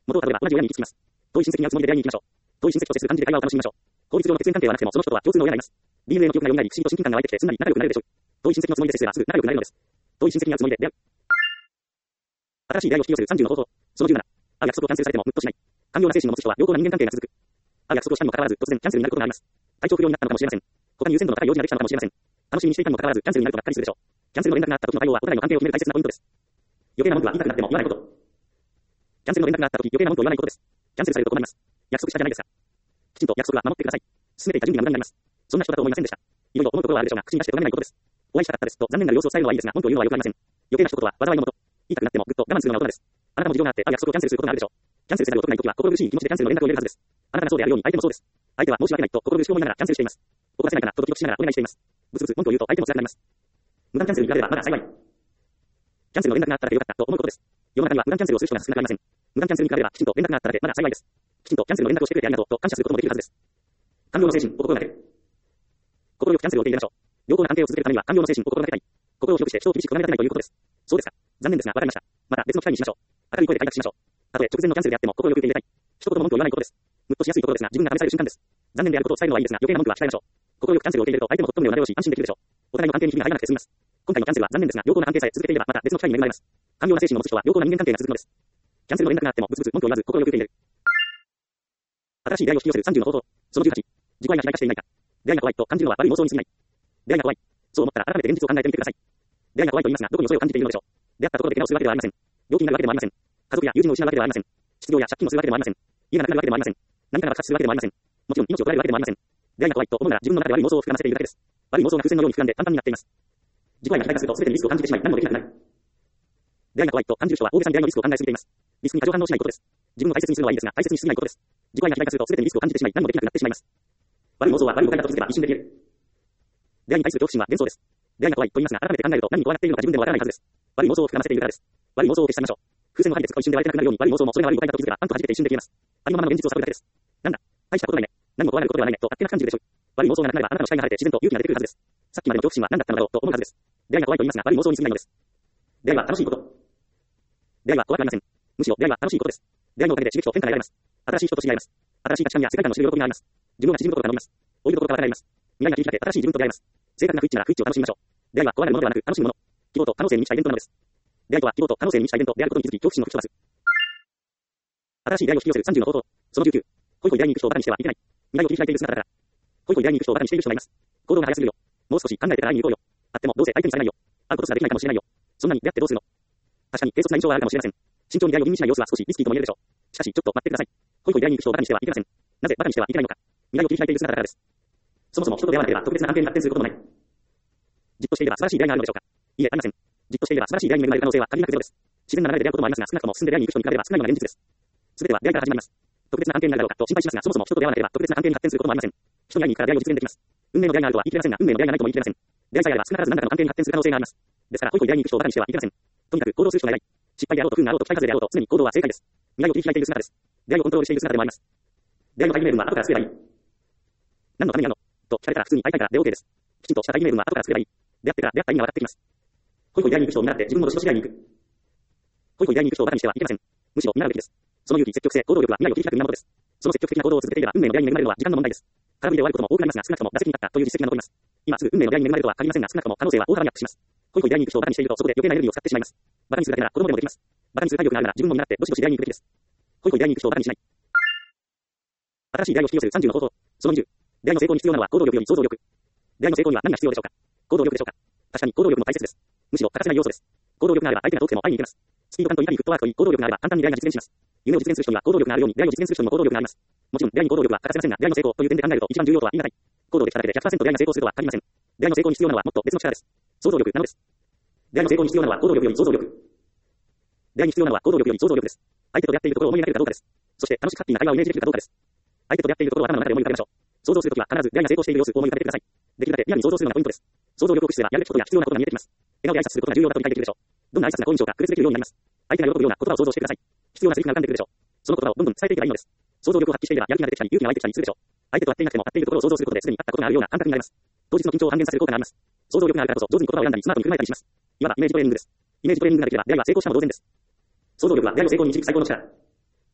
S1: 元をたどれば同じ親に行き着きます。遠い親戚に会うつもりで出会いに行きましょう。遠い親戚と接する感じで会話を楽しみましょう。法律上の血縁関係はなくても、その人とは共通の親がいます。DNA の記憶が蘇り、不思議と親近感が湧いてきて、すんなり仲良くなれるでしょう。遠い親戚のつもりで接すればすぐ仲良くなれるのです。遠い親戚に会うつもりで出会う。新しい出会いを引き寄せる30の方法。その17。ある約束をキャンセルされても、ムッとしない。寛容な精神の持つ人は良好な人間関係が続く。ある約束をしたにもかかわらず、突然キャンセルになることがあります。体調不良になったのかもしれません。他に優先度の高い用事ができたのかもしれません。楽しみにしていたにもかかわらず、キャンセルになるとがっかりするでしょう。キャンセルの連絡があった時の対応は、お互いの関係を決める大切なポイントです。余計な文句は言いたくなっても言わないこと。キャンセルの連絡があった時、余計な文句を言わないことです。キャンセルされると困ります。約束したじゃないですか。きちんと約束は守ってください。進めていた準備が無駄になります。そんな人だと思いませんでした。いろいろ思うことはあるでしょうが、口に出して咎めないことです。お会いしたかったですと残念なる様子を伝えるのはいいですが、本当を言うのはよくありません。余計な一言は災いのもと。言いたくなってもぐっと我慢するのは大人です。あなたも事情があって、ある約束をキャンセルすることがあるでしょう。キャンセルせざるを得ないときは、心苦しい気持ちでキャンセルの連絡を入れるはずです。あなたがそうであるように、相手もそうです。相手は申し訳ないと心苦しく思いながらキャンセルしています。怒らせないかなとドキドキしながらお願いしています。ブツブツ文句を言うと相手も辛くなります。無断キャンセルに比べればまだ幸い。キャンセルの連絡があっただけ良かったと思うことです。世の中には無断キャンセルをする人が少なくありません。無断キャンセルに比べればきちんと連絡があっただけまだ幸いです。きちんとキャンセルの連絡をしてくれてありがとうと感謝することもできるはずです。寛容の精神を心がける。心よくキャンセルを受け入れましょう。良好な関係を続けるためには寛容の精神を心がけたい。心を広くして人を厳しく考えられないということです。そうですか。残念ですが分かりました。また別の機会にしましょう。明るい声で開拓しましょう。たとえ直前のキャンセルであっても心よく受け入れたい。一言も文句を言わないことです。ムッとしやすいところですが、自分が試される瞬間です。残念であることを伝えるのはいいですが、余計な文句は控えましょう。心よくキャンセルを受け入れると相手もとっても目をなでおし安心できるでしょう。お互いの関係にひびが入らなくて済みます。今回のキャンセルは残念ですが、良好な関係さえ続けていればまた別の機会に恵まれます。寛容な精神を持つ人は良好な人間関係が続くのです。キャンセルの連絡があってもブツブツ文句を言わず心よく受け入れる。新しい出会いを引き寄せる30の方法。その18。自己愛が肥大化していないか。出会いが怖いと感じるのは悪い妄想に過ぎない。出会いが怖い。そう思ったら改めて現実を考えてみてください。出会いが怖いと言いますが、どこに恐れを感じているのでしょう。出会ったところで怪我をするわけではありません。病気になるわけでもありません。家族や友人を失うわけではありません。失業や借金をするわけでもありません。家がなくなるわけでもありません。何かが爆発するわけでもありません。もちろん命を取られるわけでもありません。出会いが怖いと思うなら自分の中で悪い妄想を膨らませているだけです。悪い妄想が風船のように膨らんで簡単になっています。自己愛が肥大化すると全てにリスクを感じてしまい何もできなくなる。出会いが怖いと感じる人は大げさに出会いのリスクを考えすぎています。リスクに過剰反応しないことです。自分を大切にするのはいいですが、大切にしすぎないことです。自己愛が肥大化すると全てにリスクを感じてしまい何もできなくなってしまいます。悪い妄想は悪い誤解だと気づけば一瞬で消える。出会いに対する恐怖心は幻想です。出会いが怖いと言いますが、改めて考えると何に怖がっているのか自分でもわからないはずです。悪い妄想を膨らませているからです。悪い妄想を消し去りましょう。風船の針で使う一瞬で割れてなくなるように悪い妄想もそれが悪い誤解だと気づけばパンと弾けて一瞬で消えます。ありのままの現実を探るだけです。なんだ、大したことないね。何も怖がることではないねと勝手な感じるでしょう。悪い妄想がなくなればあなたの視界が晴れて自然と勇気が出てくるはずです。さっきまでの恐怖心は何だったのだろうと思うはずです。出会いが怖いと言いますが悪い妄想に過ぎないのです。出会いは楽しいこと。出会いは怖くありません。むしろ出会いは楽しいことです。出会いのおかげで刺激と変化が得られます。新しい人と知り合います。新しい価値観や世界観の知る喜びがあります。自分が縮むことが伸びます。老いることが分かります。未来が切り開け新しい自分と出会います。正確な不一致なら不一致を楽しみましょう。出会いは怖がるものではなく楽しむもの。希望と可能性に満ちたイベントなのです。出会いとは希望と可能性に満ちたイベントであることに気づき恐怖心の吹き飛ばす。新しい出会いを引き寄せる30の方法。その19。ホイホイ出会いに行く人をバカにしてはいけない。未来を切り開いている姿だから。ホイホイ出会いに行く人をバカにしている人がいます。行動が早すぎるよ。もう少し考えてから会いに行こうよ。会ってもどうせ相手にされないよ。会うことすらできないかもしれないよ。そんなに出会ってどうするの。確かに軽率な印象はあるかもしれません。慎重に出会いを吟味しない様子は少しリスキーとも言えるでしょう。しかしちょっと待ってください。ホイホイ出会いに行く人をバカにしてはいけません。なぜバカにしてはいけないのか。未来を切り開いている姿だからです。そもそも人と出会わなければ特別な関係に発展することもない。じっとしていれば素晴らしい出会いがあるのでしょうか。いいえ、ありません。じっとしていれば素晴らしい出会いに恵まれる可能性は限りなくゼロです。自然な流れで出会うこともありますが、少なくとも進んで出会いに行く人に比べれば少ないのが現実です。すべては出会いから始まります。特別な関係になるだろうかと心配しますが、そもそも人と出会わなければ特別な関係に発展することもありません。人に会いに行くから出会いを実現できます。運命の出会いがあるとは言い切れませんが、運命の出会いがないとも言い切れません。出会いさえあれば少なからず何らかの関係に発展する可能性があります。ですから、ホイホイ出会いに行く人をバカにしてはいけません。とにかく行動する人が偉い。失敗であろうと不運があろうと期待外れであろうと常に行動は正解です。未来を切り開いている姿です。出会いをコントロールしている姿でもあります。出会いの会議名分は後から作ればいい。何のためにやるのと聞かれたら普通に会いたいからで OK です。きちんとした会議名分は後から作ればいい。出会ってから出会った意味が分かってきます。ホイホイ出会いに行く人を見習って自分もどしどし出会いに行く。ホイホイ出会いに行く人をバカにしてはいけません。むしろ見習うべきです。その勇気、積極性、行動力は未来を切り開く源です。その積極的な行動を続けていれば運命の出会いに恵まれるのは時間の問題です。空振りで終わることも多くなりますが、少なくとも打席に立ったという実績が残ります。今すぐ運命の出会いに恵まれるとは限りませんが、少なくとも可能性は大幅にアップします。ホイホイ出会いに行く人をバカにしているとそこで余計なエネルギーを使ってしまいます。バカにするだけなら子供でもできます。バカにする体力があるなら自分も見習ってどしどし出会いに行くべきです。ホイホイ出会いに行く人をバカにしない。新しい出会いを引き寄せる30の方法。その20。出会いの成功に必要なのは行動力より想像力。出会いの成功には何が必要でしょうか。行動力でしょうか。確かに行動力も大切です。むしろ欠かせない要素です。行動力があれば相手が遠くても会いに行けます。スピード感といかにフットワークといい行動力があれば簡単に出会いが実現します。夢を実現する人には行動力があるように出会いを実現する人にも行動力があります。もちろん出会いに行動力は欠かせませんが、出会いの成功という点で考えると一番重要とは言い難い。行動できただけで 100% 出会いが成功するとは限りません。出会いの成功に必要なのはもっと別の力です。想像力なのです。出会いの成功に必要なのは行動力より想像力。出会いに必要なのは行動力より想像力です。相手と出会っているところを思い描けるかどうかです。そして楽しくハッピーな会話をイメージできるかどうかです。相手と出会っているところを頭の中で思い浮かべましょう。想像するときは必ず出会いが成功している様子を思い浮かべてください。できるだけリアルに想像するのがポイントです。想像力を駆使すればやるべきことや必要なことが見えてきます。笑顔で挨拶することが重要だと理解できるでしょう。どんな挨拶が好印象か区別できるようになります。相手が喜ぶような言葉を想像してください。必要なセリフが浮かんでくるでしょう。その言葉をどんどん伝えていけばいいのです。想像力を発揮していればやる気が出てきたり勇気が湧いてきたりするでしょう。相手と会っていなくても会っているところを想像することですでに会ったことがあるような感覚になります。当日の緊張を半減させる効果があります。想像力があるからこそ上手に言葉を選んだりスマートに振る舞えたりします。いわばイメージトレーニングです。イメージトレーニングができれば出会いは成功したも同然です。想像力は出会いを成功に導く最高の力。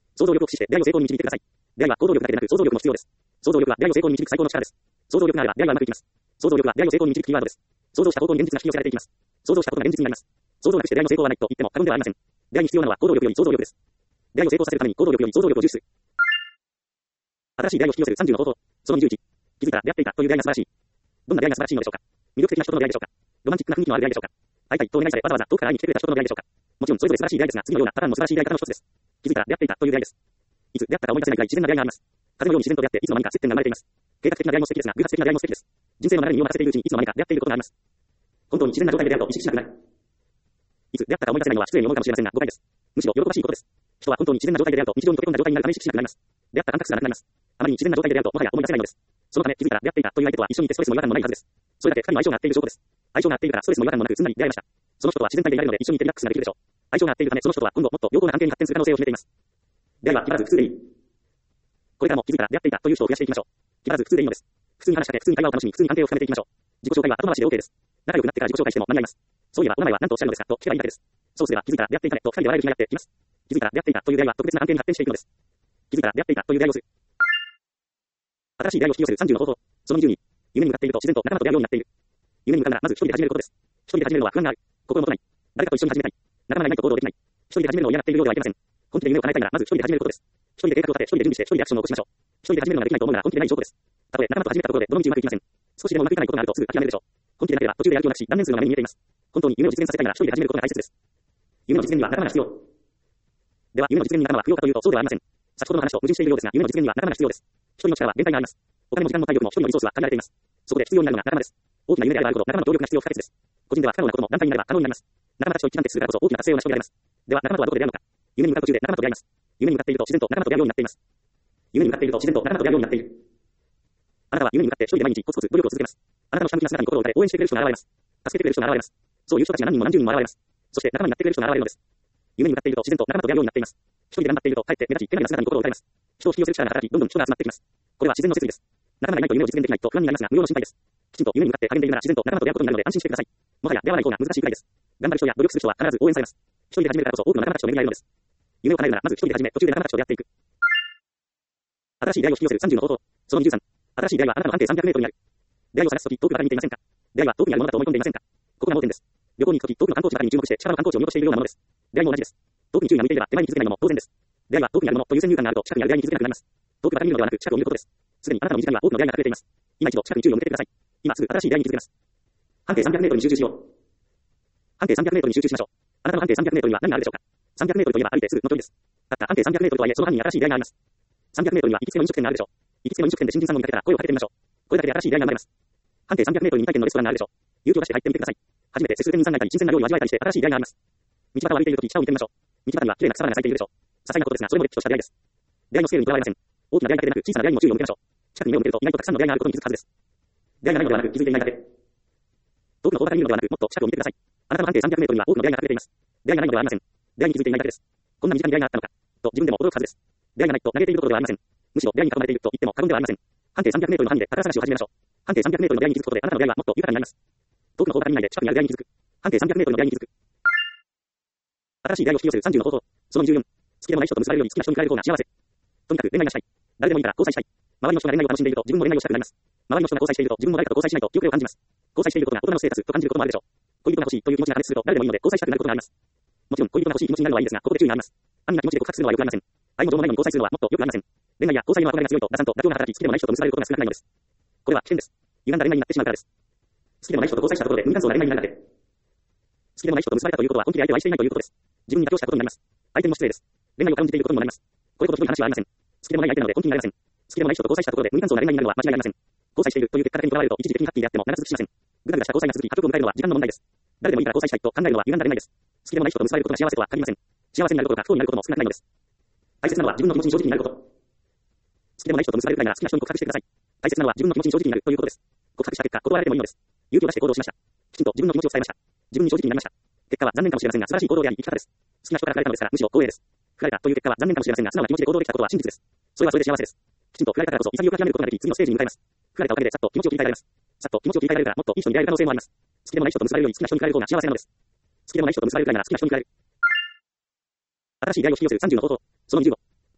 S1: 想像力を駆使して出会いを成功に導いてください。出会いは行動力だけでなく想像力も必要です。想像力は出会いを成功に導く最高の力です。想像力があれば出会いはうまくいきます。想像力は出会いを成功に導くキーワードです。想像した方向に現実が引き寄せられていきます。想像したことが現実になります。想像なくして出会いの成功はないと言っても過言ではありません。出会いに必要なのは行動力より想像力です。出会いを成功させるために行動力より想像力を重視する。新しい出会いを引き寄せる30の方法。その21。気づいたら出会っていたという出会いが素晴らしい。どんな出会いが素晴らしいのでしょうか。魅力的な人との出会いでしょうか。ロマンチックな雰囲気のある出会いでしょうか。会いたいとお願いされわざわざ遠くから会いに来てくれた人との出会いでしょうか。もちろんそれぞれ素晴らしい出会いですが、次のようなパターンも素晴らしい出会い方の一つです。気づいたら出会っていたという出会いです。いつ出会ったか思い出せないくらい自然な出会いがあります。風のように自然と出会っていつの間にか接点が生まれています。計画的な出会いも素敵ですが、偶発的な出会いも素敵です。人生の流れに身を任せているうちにいつの間にか出会っていることがあります。本当に自然な状態で出会うと意識しなくなる。いつ出会ったか思い出せないのは失礼に思うかもしれませんが、誤解です。むしろ喜ばしいことです。人は本当に自然な状態で出会うと日常に溶け込んだ状態になるため意識しなくなります。出会った感覚すらなくなります。あまりに自然な状態で出会うともはや思い出せないのです。そのため気づいたら出会っていたという相手とは一緒にいてストレスも違和感もないはずです。それだけ二人の相性が合っている証拠です。相性が合っているからストレスも違和感もなくすんなり出会いました。その人とは自然体でいられるので一緒にいてリラックスができるでしょう。相性が合っているためその人とは今後もっと良好な関係に発展する可能性を秘めています。出会いは気張らず普通でいい。これからも気づいたら出会っていたという人を増やしていきましょう。気張らず普通でいいのです。普通に話しかけ、普通に会話を楽しみ、普通に関係を深めていきましょう。自己紹介は後回しで OK です。仲良くなってから自己紹介しても間に合います。そういえばお名前は何とおっしゃるのですかと聞けばいいだけです。そうすれば気づいたら出会っていたねと二人で笑える日がやってきます。気づいたら出会っていたという出会いは特別な関係に発展していくのです。気づいたら出会っていたという出会いをする。新しい出会いを引き寄せる30の方法。その22。夢に向かっていると自然と仲間と出会うようになっている。夢に向かうならまず一人で始めることです。一人で始めるのは不安がある。心もとない。誰かと一緒に始めたい。仲間がいないと行動できない。一人で始めるのを嫌がっているようではいけません。本気で夢を叶えたいならまず一人で始めることです。一人で計画を立て、一人で準備して、一人でアクションを起こしましょう。一人で始めるのができないと思うなら本気でない証拠です。たとえ仲間と始めたところでどの道うまくいきません。少しでもうまくいかないことがあるとすぐ諦めるでしょう。本気でなければ途中でやる気をなくし、断念するのが目に見えています。本当に夢を実現させたいなら一人で始めることが大切です。夢の実現には仲間が必要。では夢の実現に仲間は不要かというとそうではありません。先ほどの話と矛盾しているようですが、夢の実現には仲間が必要です。一人の力は限界があります。お金も時間も体力も一人のリソースは限られています。そこで必要になるのが仲間です。大きな夢であればあるほど仲間の協力が必要不可欠です。個人では不可能なことも団体になれば可能になります。仲間たちと一致団結するからこそ大きな達成を成し遂げられます。では仲間とはどこで出会うのか。夢に向かう途中で仲間と出会います。夢に向かっていると自然と仲間と出会うようになっています。夢に向かっていると自然と仲間と出会うようになっている。あなたは夢に向かって一人で毎日コツコツ努力を続けます。あなたの下向きな姿に心を打たれ応援してくれる人が現れます。助けてくれる人が現れます。そういう人たちが何人も何十人も現れます。そして仲間になってくれる人が現れるのです。夢に向かっていると自然と仲間と出会うようになっています。一人で頑張っているとかえって目立ち、手なりな姿に心を打たれます。人を引き寄せる力が働き、どんどん人が集まってきます。これは自然の摂理です。仲間がいないと夢を実現できないと不安になりますが、無用の心配です。きちんと夢に向かって励んでいるなら自然と仲間と出会うことになるので安心してください。もはや出会わない方が難しいくらいです。頑張る人や努力する人は必ず応援されます。一人で始めるからこそ多くの仲間たちと巡り合えるのです。夢を叶えるならまず一人で始め、途中で仲間たちと出会っていく。新しい出会いを引き寄せる30の方法。その23。新しい出会いはあなたの半径300メートルにある。出会いを探すとき遠くばかり見ていませんか。出会いは遠くにあるものだと思い込んでいませんか。ここが盲点です。旅行に行くとき遠くの観光地ばかりに注目して近場の観光地を見落としているようなものです。出会いも同じです。遠くに注意が向いていれば手前に気づけないのも当然です。出会いは遠くにあるものと優先入感があると近くにある出会いに気づけなくなります。遠くばかり見るのではなく近くを見ることです。すでにあなたの身近には多くの出会いが隠れています。今一度近くに注意を向けてください。今すぐ新しい出会いに気づけます。半径300メートルに集中しよう。半径300メートルに集中しましょう。あなたの半径300メートルには何があるでしょうか。300メートルといえば歩いてすぐの距離です。たった半径300メートルとはいえその範囲に新しい出会いがあります。300メートルには行きつけの飲食店があるでしょう。行きつけの飲食店で新人さんを見かけたら声をかけてみましょう。これだけで新しい出会いが生まれます。半径300メートルに2回店のレストランがあるでしょう。勇気を出して入ってみてください。初めて接する店員さんがいたり新鮮な料理を味わえたりして新しい出会いがあります。道端を歩いているとき下を見てみましょう。道端には綺麗な草花が咲いているでしょう。些細なことですがそれもれっきとした出会いです。出会いのスケールにとらわれません。大きな出会いだけでなく小さな出会いにも注意を向けましょう。近くに目を向けると意外とたくさんの出会いがあることに気づくはずです。出会いがないのではなく気づいていないだけ。遠くの方角に見るのではなくもっと近くを見てください。あなたの半径300メートルには多くの出会いが隠れています。出会いがないのではありません。出会いに気づいていないだけです。こんな身近に出会いがあったのかと自分でも驚くはずです。出会いがないと嘆いていることではありません。むしろ出会いに囲まれていると言っても過言ではありません。半径300メートルの範囲で宝探しを始めましょう。半径300メートルの出会いに気づくことであなたの出会いはもっと豊かになります。遠くの方角以内で近くにある出会いに気づく。半径300メートルの出会いに気づく。新しい出会いを引き寄せる30の方法。その24。好きでもない人と結ばれるより好きな人に比べる方が幸せ。とにかく恋愛がしたい。誰でもいいから交際したい。周りの人が恋愛を楽しんでいると自分も恋愛をしたくなります。周りの人が交際していると自分も誰かと交際しないと記憶を感じます。交際していることが大人のステータスと感じることもあるでしょう。恋人が欲しいという気持ちが加熱すると誰でもいいので交際したくなることがあります。もちろん恋人が欲しい気持ちになるのはいいですが、ここで注意があります。安易な気持ちで告白するのは良くありません。愛も情もないのに交際するのはもっと良くありません。恋愛や交際の憧れが強いと打算と妥協が働き好きでもない人と結ばれることが少なくないのです。これは危険です。歪んだ恋愛になってしまうからです。好きでもない人と交際したところで無感想な恋愛になるなんて。好きでもない人と結ばれたということは本気で相手を愛していないということです。自分に妥協したことになります。相手にも失礼です。恋愛を感じていることにもなります。これほどひどい話はありません。好きでもない相手なので本気になりません。好きでもない人と交際したところで無感想な恋愛になるのは間違いありません。交際しているという結果だけにとらわれると一時的にハッピーであっても長続きしません。ぐだぐだした交際が続き、家族を迎えるのは時間の問題です。誰でもいいから交際したいと考えるのは歪んだ恋愛です。好きでもない人と結ばれることが幸せとは限りません。幸せになることが不幸になることも少なくないのです。大切なのは自分の気持ちに正直になること。好きでもない人と結ばれるくらいなら好きな人に告白してください。大切なのは自分の気持ちに正直になるということです。告白した結果、断られてもいいのです。勇気を出して行動しました。きちんと自分の気持ちを伝えました。自分に正直になりました。結果は残念かもしれませんが素晴らしい行動であり生き方です。好きな人から振られたのですからむしろ光栄です。振られたという結果は残念かもしれませんが素直な気持ちで行動できたことは真実です。それはそれで幸せです。きちんと振られたからこそ潔く諦めることができ次のステージに向かいます。振られたおかげでさっと気持ちを切り替えられます。さっと気持ちを切り替えられるからもっといい人に出会える可能性もあります。好きでもない人と結ばれるより好きな人に振られる方が幸せなのです。好きでもない人と結ばれるくらいなら好きな人に振られる。新しい出会いを引き寄せる30の方法。その25。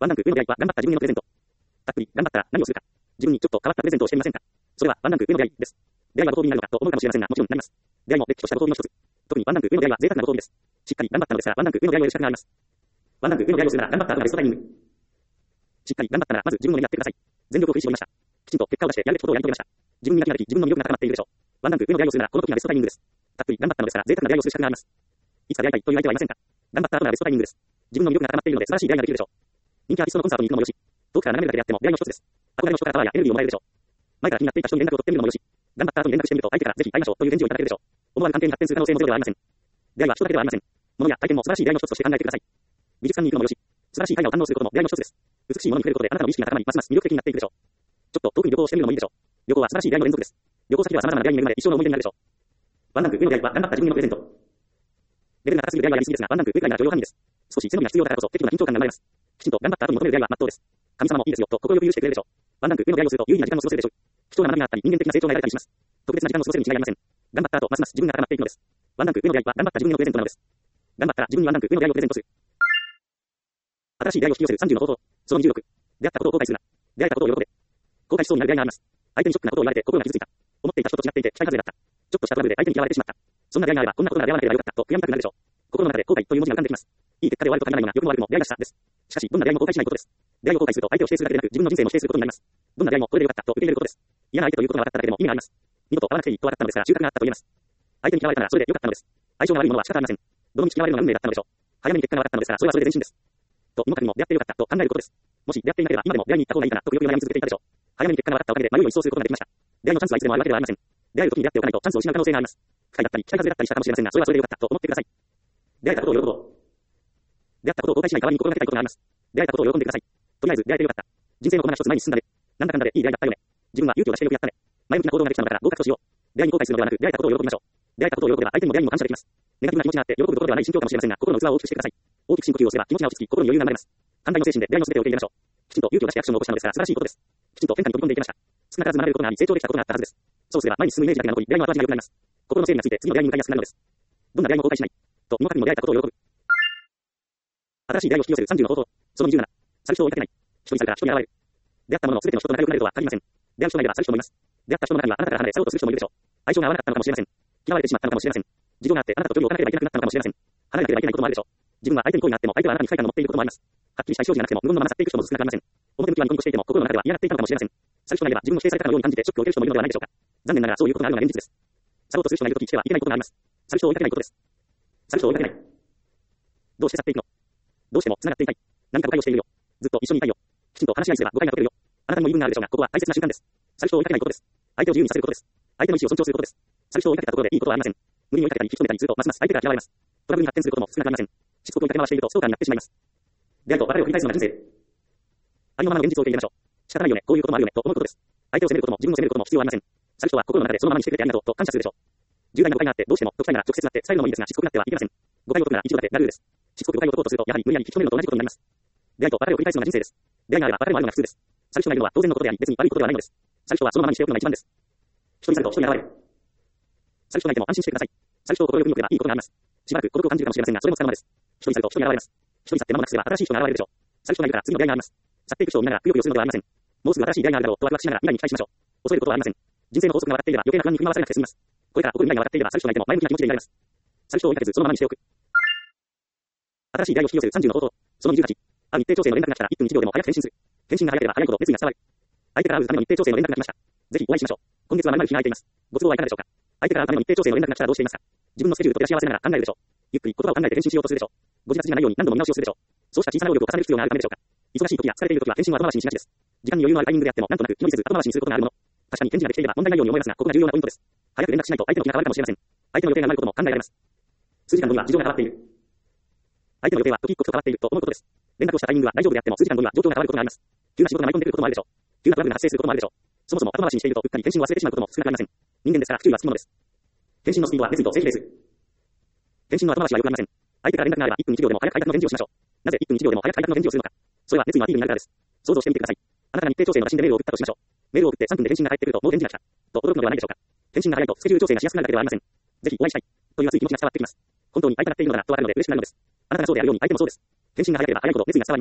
S1: ワンランク上の出会いは頑張った自分へのプレゼント。たっぷり、頑張ったら何をするか。自分にちょっと変わったプレゼントをしてみませんか。それはワンランク上の出会いです。出会いはご褒美になるのかと思うかもしれませんが、もちろんなります。出会いもれっきとしたご褒美の一つ。特にワンランク上の出会いは贅沢なご褒美です。しっかり頑張ったのですから、ワンランク上の出会いをやる資格があります。ワンランク上の出会いをするなら、頑張った後がベストタイミング。しっかり頑張ったなら、まず自分の目にやってください。全力を振り絞りました。きちんと結果を出してやるべきことをやり遂げました。自分に磨きができ、自分の魅力が高まっているでしょう。ワンランク上の出会いをするなら、この時がベストタイミングです。たっぷり頑張ったのですから、贅沢な出会いをする資格があります。いつか出会いたいという相手はいませんか。頑張った後がベストタイミングです。自分の魅力が高まっているので、素晴らしい出会いができるでしょう。人気アーティストのコンサートに行くのもよし、遠くから眺めるだけであっても出会いの一つです。憧れの人からパワーやエネルギーをもらえるでしょう。前から気になっていた人に連絡を取ってみるのもよし、頑張った後に連絡してみると相手からぜひ会いましょうという返事をいただけるでしょう。思わぬ関係に発展する可能性もゼロではありません。出会いは人だけではありません。物や体験も素晴らしい出会いの一つとして考えてください。美術館に行くのもよし、素晴らしい絵画を堪能することも出会いの一つです。美しいものに触れることであなたの意識が高まり、ますます魅力的になっていくでしょう。ちょっと遠くに旅行をしてみるのもいいでしょう。旅行は素晴らしい出会いの連続です。旅行先は様々な出会いに恵まれ、一生の思い出になるでしょう。ワンランク上の出会いは頑張った自分へのプレゼント。レベルが高すぎる出会いはやりすぎですが、ワンランク上くらいなら許容範囲です。少し背伸びが必要だからこそ、適度な緊張感が生まれます。きちんと頑張った後に求める出会いは真っ当です。神様もいいですよと心よく許してくれるでしょう。ワンランク上の出会いをすると有意義な時間を過ごせるでしょう。貴重な学びがあったり、人間的な成長が得られたりします。特別な時間を過ごせるに違いありません。頑張った後、ますます自分が高まっていくのです。ワンランク上の出会いは頑張った自分へのプレゼントなのです。頑張ったら自分にワンランク上の出会いをプレゼントする。新しい出会いを引き寄せる30の方法。その26。出会ったことを後悔するな。出会えたことを喜べ。後悔しそうになる出会いがあります。相手にショックなことを言われて心が傷ついた。思っていた人と違っていて期待外れだった。ちょっとしたトラブルで相手に嫌われてしまった。そんな出会いがあれば、こんなことなら出会わなければよかったと悔やみたくなるでしょう。心の中で後悔という文字が浮かんできます。いい結果で終わると限らないのが良くも悪くも出会いがしたです。しかし、どんな出会いも後悔しないことです。出会いを後悔すると相手を否定するだけでなく、自分の人生も否定することになります。どんな出会いもこれでよかったと受け入れることです。嫌な相手ということが分かっただけでも意味があります。二度と会わなくていいと分かったのですから収穫があったと言えます。相手に嫌われたならそれでよかったのです。相性が悪いものは仕方ありません。どの道嫌われるのが運命だったのでしょう。早めに結果が分かったのですから、それはそれで前進です。と、今からも出会ってよかったと考えることです。もし出会っていなければ今でも出会いに行った方がいいかなとよく悩み続けていたでしょう。早めに結果が分かったおかげで迷いを一掃することができました。出会いのチャンスはいつでもあるわけではありません。出会える時に出会っておかないとチャンスを失う可能性があります。機会だったり、期待外れだったりしたかもしれませんが、それはそれでよかったと思ってください。出会えたことを喜ぼう。出会ったことを後悔しない代わりに心がけたいことがあります。出会えたことを喜んでください。とりあえず出会えてよかった。人生のコマが一つ前に進んだね。なんだかんだでいい出会いだったよね。自分は勇気を出してよくやったね。前向きな行動ができたのだから合格としよう。出会いに後悔するのではなく、出会えたことを喜びましょう。出会えたことを喜べば相手にも出会いにも感謝できます。ネガティブな気持ちがあって喜ぶことではない心境かもしれませんが、心の器を大きくしてください。大きく深呼吸をすれば気持ちが落ち着き、心に余裕が生まれます。寛大の精神で出会いの全てを受け入れましょう。きちんと勇気を出してアクションを起こしたのですから素晴らしいことです。きちんと変化に飛び込んでいきました。少なからず学べることがあり、成長できたことがあったはずです。そうすれば前に進むイメージだけが残り、出会いの後味が良くなります。心の整理がついて次の出会いに向かいやすくなるのです。どんな出会いも後悔しない。と、身の丈にも出会えたことを喜ぶ。新しい出会いを引き寄せる30の方法。その27。去る人を追いかけない。人に去るから人に現れる。出会ったものの全ての人と仲良くなるとは限りません。出会う人がいれば去る人もいます。出会った人の中にはあなたから離れ去ろうとする人もいるでしょう。相性が合わなかったのかもしれません。嫌われてしまったのかもしれません。事情があってあなたと距離を置かなければいけなくなったのかもしれません。離れなければいけないこともあるでしょう。自分は相手に好意があっても相手はあなたに不快感を持っていることもあります。はっきりした意思表示がなくても無言のまま去っていく人も少なくありません。表向きはニコニコしていても心の中では嫌がっていたのかもしれません。去る人がいれば自分の否定されたかのように感じてショックを受ける人もいるのではないでしょうか。残念ながらそういうことがあるのが現実です。去ろうとする人がいるときしてはいけないことがあります。去る人を追いかけないことです。去る人を追いかけない。どうして去っていくの？どうしても繋がっていたい。何か誤解をしているよ。ずっと一緒にいたいよ。きちんと話し合いすれば誤解が解けるよ。あなたにも言い分があるでしょうが、ここは大切な瞬間です。去る人を追いかけないことです。相手を自由にさせることです。相手の意思を尊重することです。去る人を追いかけたところでいいことはありません。無理に追いかけたり引き止めたりするとますます相手が嫌われます。トラブルに発展することも少なくありません。しつこく追いかけ回しているとストーカーになってしまいます。出会いと別れを繰り返すのが人生。ありのままの現実を受け入れましょう。仕方ないよね、こういうこともあるよね、と思うことです。相手を責めることも自分を責めることも必要はありません。去る人は心の中でそのままにしてくれてありがとうと感謝するでしょう。重大な誤解があってどうしても解きたいなら直接なって伝えるのもいいですが、しつこくなってはいけません。誤解を解くなら一度だけなるです。しつこく誤解を解こうとするとやはり無理やり引き止めるのと同じことになります。出会いと別れを繰り返すのが人生です。出会いがあれば別れもあるのが普通です。去る人がいるのは当然のことであり、別に悪いことではないのです。去る人はそのままにしておくのが一番です。人に去ると人に現れる。去る人がいても安心してください。去る人を心よく見送ればいいことがあります。しばらく孤独を感じるかもしれませんが、それもつかの間です。人に去ると人に現れます。人に去って間もなくすれば新しい人が現れるでしょう。去る人がいるから次の出会いがあります。去っていく人を見ながらくよくよするのではありません。もうすぐ新しい出会いがあるだろうとワクワクしながら未来に期待しましょう。恐れることはありません。人生の法則が笑っていれば余計な不安に振り回されなくて済みます。これから起こる未来が笑っていれば去る人がいても前向きな気持ちでいられます。去る人を追いかけずそのままにしておく。新しい出会いを引き寄せる30の方法。その28。ある日程調整の連絡が来たら1分1秒でも早く返信する。返信が早ければ早いほど熱意が伝わる。相手から会うための日程調整の連絡が来ました。ぜひお会いしましょう。今月は〇〇日が空いています。ご都合はいかがでしょうか。相手から会うための日程調整の連絡が来たらどうしていますか。自分のスケジュールと照らし合わせながら考えるでしょう。ゆっくり言葉を考えて返信しようとするでしょう。ご自立じゃないように何度も見直しをするでしょう。そうした小さな労力を重ねる必要があるためでしょうか。忙しい時や疲れている時は返信は後回しにしがちです。時間に余裕のあるタイミングであってもなんとなく気乗りせず後回しにすることがあるもの。確かに返事ができていれば問題ないように思いますが、ここが重要なポイントです。早く連絡しないと相手の気が変わるかもしれません。相手の予定がないことも考えられます。数時間後には事情が変わっている。相手の予定は時刻と変わっていると思うことです。連絡をしたタイミングは大丈夫であっても数時間後には状況が変わることがあります。急な仕事が舞い込んでくることもあるでしょう。急なトラブルが発生することもあるでしょう。そもそも後回しにしているとうっかり返信を忘れてしまうことも少なくありません。人間ですから不注意はつきものです。返信のスピードは熱意と正義です。返信の後回しはよくありません。相手から連絡があれば1分1秒でも早く配達の返事をしましょう。なぜ1分1秒でも早く配達の返事をするのか。それは熱意のアピールになるからです。想像してみてください。あなたが日程調整の打診でメールを送ったとしましょう。メールを送って3分で返信が返ってくるともう返事が来たと驚くのではないでしょうか。返信が早いとスケジュール調整がしやすくなるだけではありません。ぜひお会いしたいという熱い気持ちが伝わってきます。本当に相手がっているのだなとわかるので嬉しくなるのです。あなたがそうであるように相手もそうです。返信が早ければ早いほど熱意が伝わります。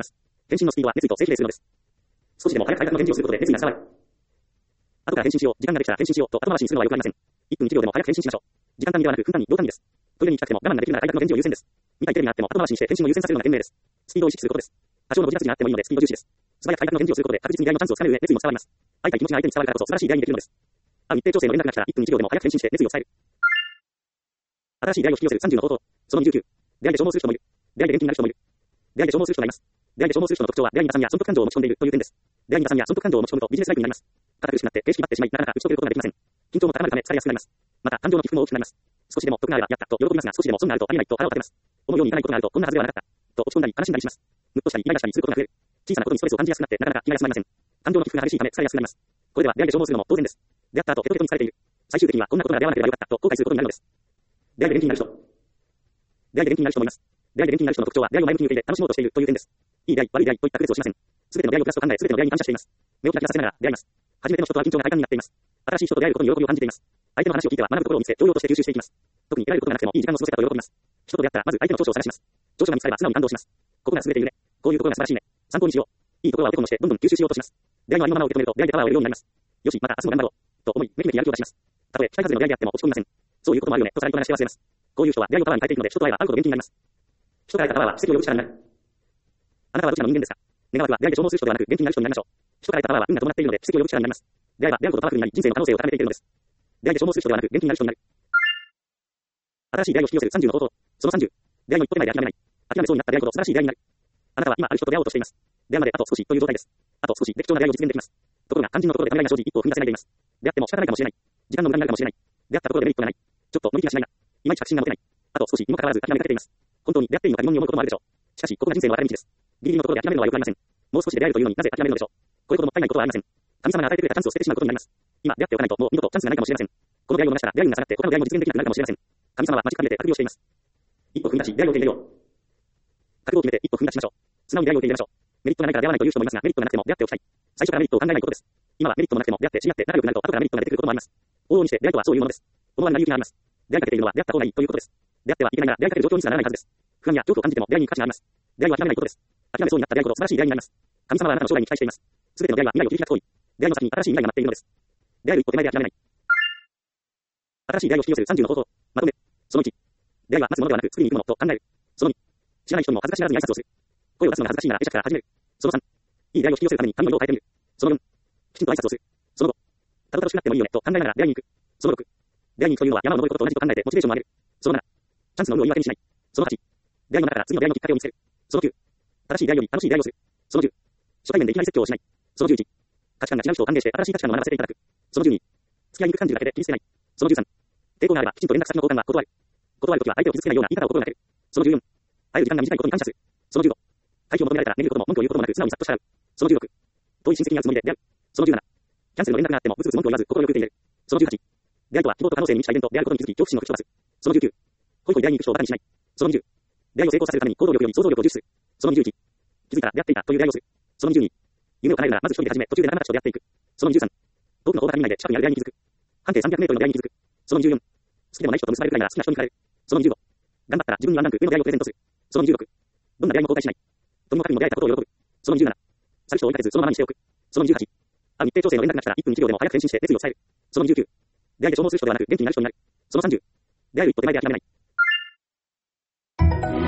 S1: 返信のスピードは熱意と正比例するのです。少しでも早く改革の返事をすることで熱意が伝わる。後から返信しよう、時間ができたら返信しようと後回しにするのは良くありません。1分1秒でも早く返信しましょう。時間単位ではなく分単位、秒単位です。トイレに行きたくても我慢ができるなら改革の返事を優先です。見たいテレビがあっても後回しにして返信を優先させるのが賢明です。スピードを意識することです。多少のご自殺があってもいいのでスピード重視です。素早く改革の返事をすることで確実に出会いのチャンスをつかめる上、熱意も伝わります。相手の気持ちが相手に伝わるからこそ素晴らしい出会いにできるのです。日程調整の連絡が来たら1分1秒でも早く返信して熱意を伝える。新しい出会いを引き寄せる30の方法。その29。出会いで消耗する人もいる。出会いで元気になる人もいる。出会いで消耗する人がいます。出会いで消耗する人の特徴は出会いに打算や損得感情を持ち込んでいるという点です。出会いに打算や損得感情を持ち込むとビジネスライクになります。堅苦しくなって形式ばってしまい、なかなか打ち解けることができません。緊張も高まるため疲れやすくなります。また、感情の起伏も大きくなります。少しでも得があればやったと喜びますが、少しでも損があるとありえないと腹を立てます。思うようにいかないことがあるとこんなはずではなかったと落ち込んだり悲しんだりします。ムッとしたりイライラしたりすることが増える。小さなことにストレスを感じやすくなってなかなか気が休まりません。感情の起伏が激しいため疲れやすくなります。これでは出会いで消耗するのも当然です。出会った後ヘトヘトに疲れている。最終的にはこんなことが出会わなければよかったと後悔することになるのです。出会いで元気になる人。出会いで元気になる人もいます。出会いで元気になる人の特徴は出会いを前向きに受け入れ楽しもうとしているという点です。いい出会い、悪い出会いといった区別をしません。すべての出会いをプラスと考え、すべての出会いに感謝しています。目を開きさせながら出会います。初めての人とは緊張が快感になっています。新しい人と出会えることに喜びを感じています。相手の話を聞いては学ぶところを見せ、教養として吸収していきます。特に得られることがなくてもいい時間を過ごせたと喜びます。人と出会ったらまず相手の長所を探します。長所が見つかれば素直に感動します。ここが優れているね。こういうところが素晴らしいね。参考にしよう。いいところはお手このしてどんどん吸収しようとします。出会いのありのままを受け止めると出会いでパワーを得るようになります。よし、また明日も頑張ろう。と思い、めきめきやる気を出します。たとえ期待外れの出会いであっても落ち込みません。そういうこともあるよね。とさらに話して忘れます。こういう人は出会いをパワーに変えていくので、人と会えば会うほど元気になります。人と会えたパワーは奇跡を呼ぶ力になる。あなたはどちらの人間ですか？願わくは出会いで消耗する人ではなく元気になる人になりましょう。人から得たパワーは運が伴っているので奇跡を呼ぶ力になります。出会いは出会うことパワフルになり人生の可能性を高めていけるのです。出会いで消耗する人ではなく元気になる人になる。新しい出会いを引き寄せる30の方法。その30。出会いの一歩手前で諦めない。諦めそうになった出会いほど素晴らしい出会いになる。あなたは今ある人と出会おうとしています。出会うまであと少しという状態です。あと少しで貴重な出会いを実現できます。ところが肝心のところでためらいが生じ一歩を踏み出せないでいます。出会っても仕方ないかもしれない。時間の無駄になるかもしれない。出会ったところでメリットがない。ちょっと乗り気がしないな。いまいち確信が持てない。あと少しにもかかわらず諦めかけています。本当に出会っていいのか疑問に思うこともあるでしょう。しかしここが人生の分かれ道です。ギリギリのところで諦めるのは良くありません。もう少しで出会えるというのになぜ諦めるのでしょう。これほどもったいないことはありません。神様が与えてくれたチャンスを捨ててしまうことになります。今出会っておかないともう二度とチャンスがないかもしれません。この出会いを逃したら出会いが下がって他の出会いも実現できなくなるかもしれません。神様は間近でて覚悟をしています。一歩踏み出し出会いを受け入れよう。覚悟を決めて一歩踏み出しましょう。素直に出会いを受け入れましょう。メリットがないから出会わないという人もいますが、メリットがなくても出会っておきたい。最初からメリットを考えないことです。今はメリットもなくても出会って知り合って仲良くなると後からメリットが出てくることもあります。往々にして出会いとはそういうものです。思わぬ成り行きがあります。出会いかけているのは出会った方がいいということです。出会ってはいけないなら出会いかける状況にすらならないはずです。不安や恐怖を感じても出会いに価値があります。出会いは諦めないことです。諦めそうになった出会いほど素晴らしい出会いになります。神様はあなたの将来に期待しています。すべての出会いは未来を切り開く遠い。出会いの先に新しい未来が待っているのです。出会いの一歩手前で諦めない。新しい出会いを引き寄せる30の方法。まとめ。その1。出会いは待つものではなく作りに行くものと考える。その2。知らない人にも恥ずかしがらずに挨拶をする。声を出すのが恥ずかしいなら会釈から始める。その3。いい出会いを引き寄せるために髪の色を変えてみる。その4。きちんと挨拶をする。その5。たどたどしくなってもいいよねと考えながら出会いに行く。その6。出会いに行くというのは山を登ることと同じと考えてモチベーションを上げる。その7。チャンスの有無を言い訳にしない。その8。出会いの中から次の出会いのきっかけを見つける。その9。正しい出会いより楽しい出会いをする。その10。初対面でいきなり説教をしない。その11。価値観が違う人を歓迎して新しい価値観を学ばせていただく。その12。付き合いにくく感じるだけで切り捨てない。その13。抵抗があればきちんと連絡先の交換は断る。断るときは相手を傷つけないような言い方を心がける。その14。会える時間が短いことに感謝する。その15。回避を求められたらめげることも文句を言うこともなく素直にさっと従う。その16。遠い親戚に会うつもりで出会う。その17。キャンセルの連絡があってもうつうつ文句を言わず心よく受け入れる。その18。出会いとは希望と可能性に満ちたイベントであることに気づき恐怖心の口を出す。その19。恋恋出会いに行く人をバカにしない。その20。出会いを成功させるために行動力より想像力を重視する。その21。気づいたら出会っていたという出会いをする。その22。夢を叶えるならまず一人で始め途中で仲間たちと出会っていく。その23。遠くの方角未来で近くにある出会いに気づく。半径300メートルの出会いに気づく。その24。好きでもない人と結ばれるくらいなら好きな人に惹かれる。その25。頑張ったら自分にワンランク上の出会いをプレゼントする。その26。どんな出会いも後悔しない。とにもかくにも出会えたことを喜ぶ。その27。去る人を追いかけずそのままにしておく。その28。ある日程調整の連絡が来たら1分1秒でも早く返信して熱意を伝える。その29。出会いで消耗する人ではなく元気になる人になる。その30。出会いを一歩手前で諦めない。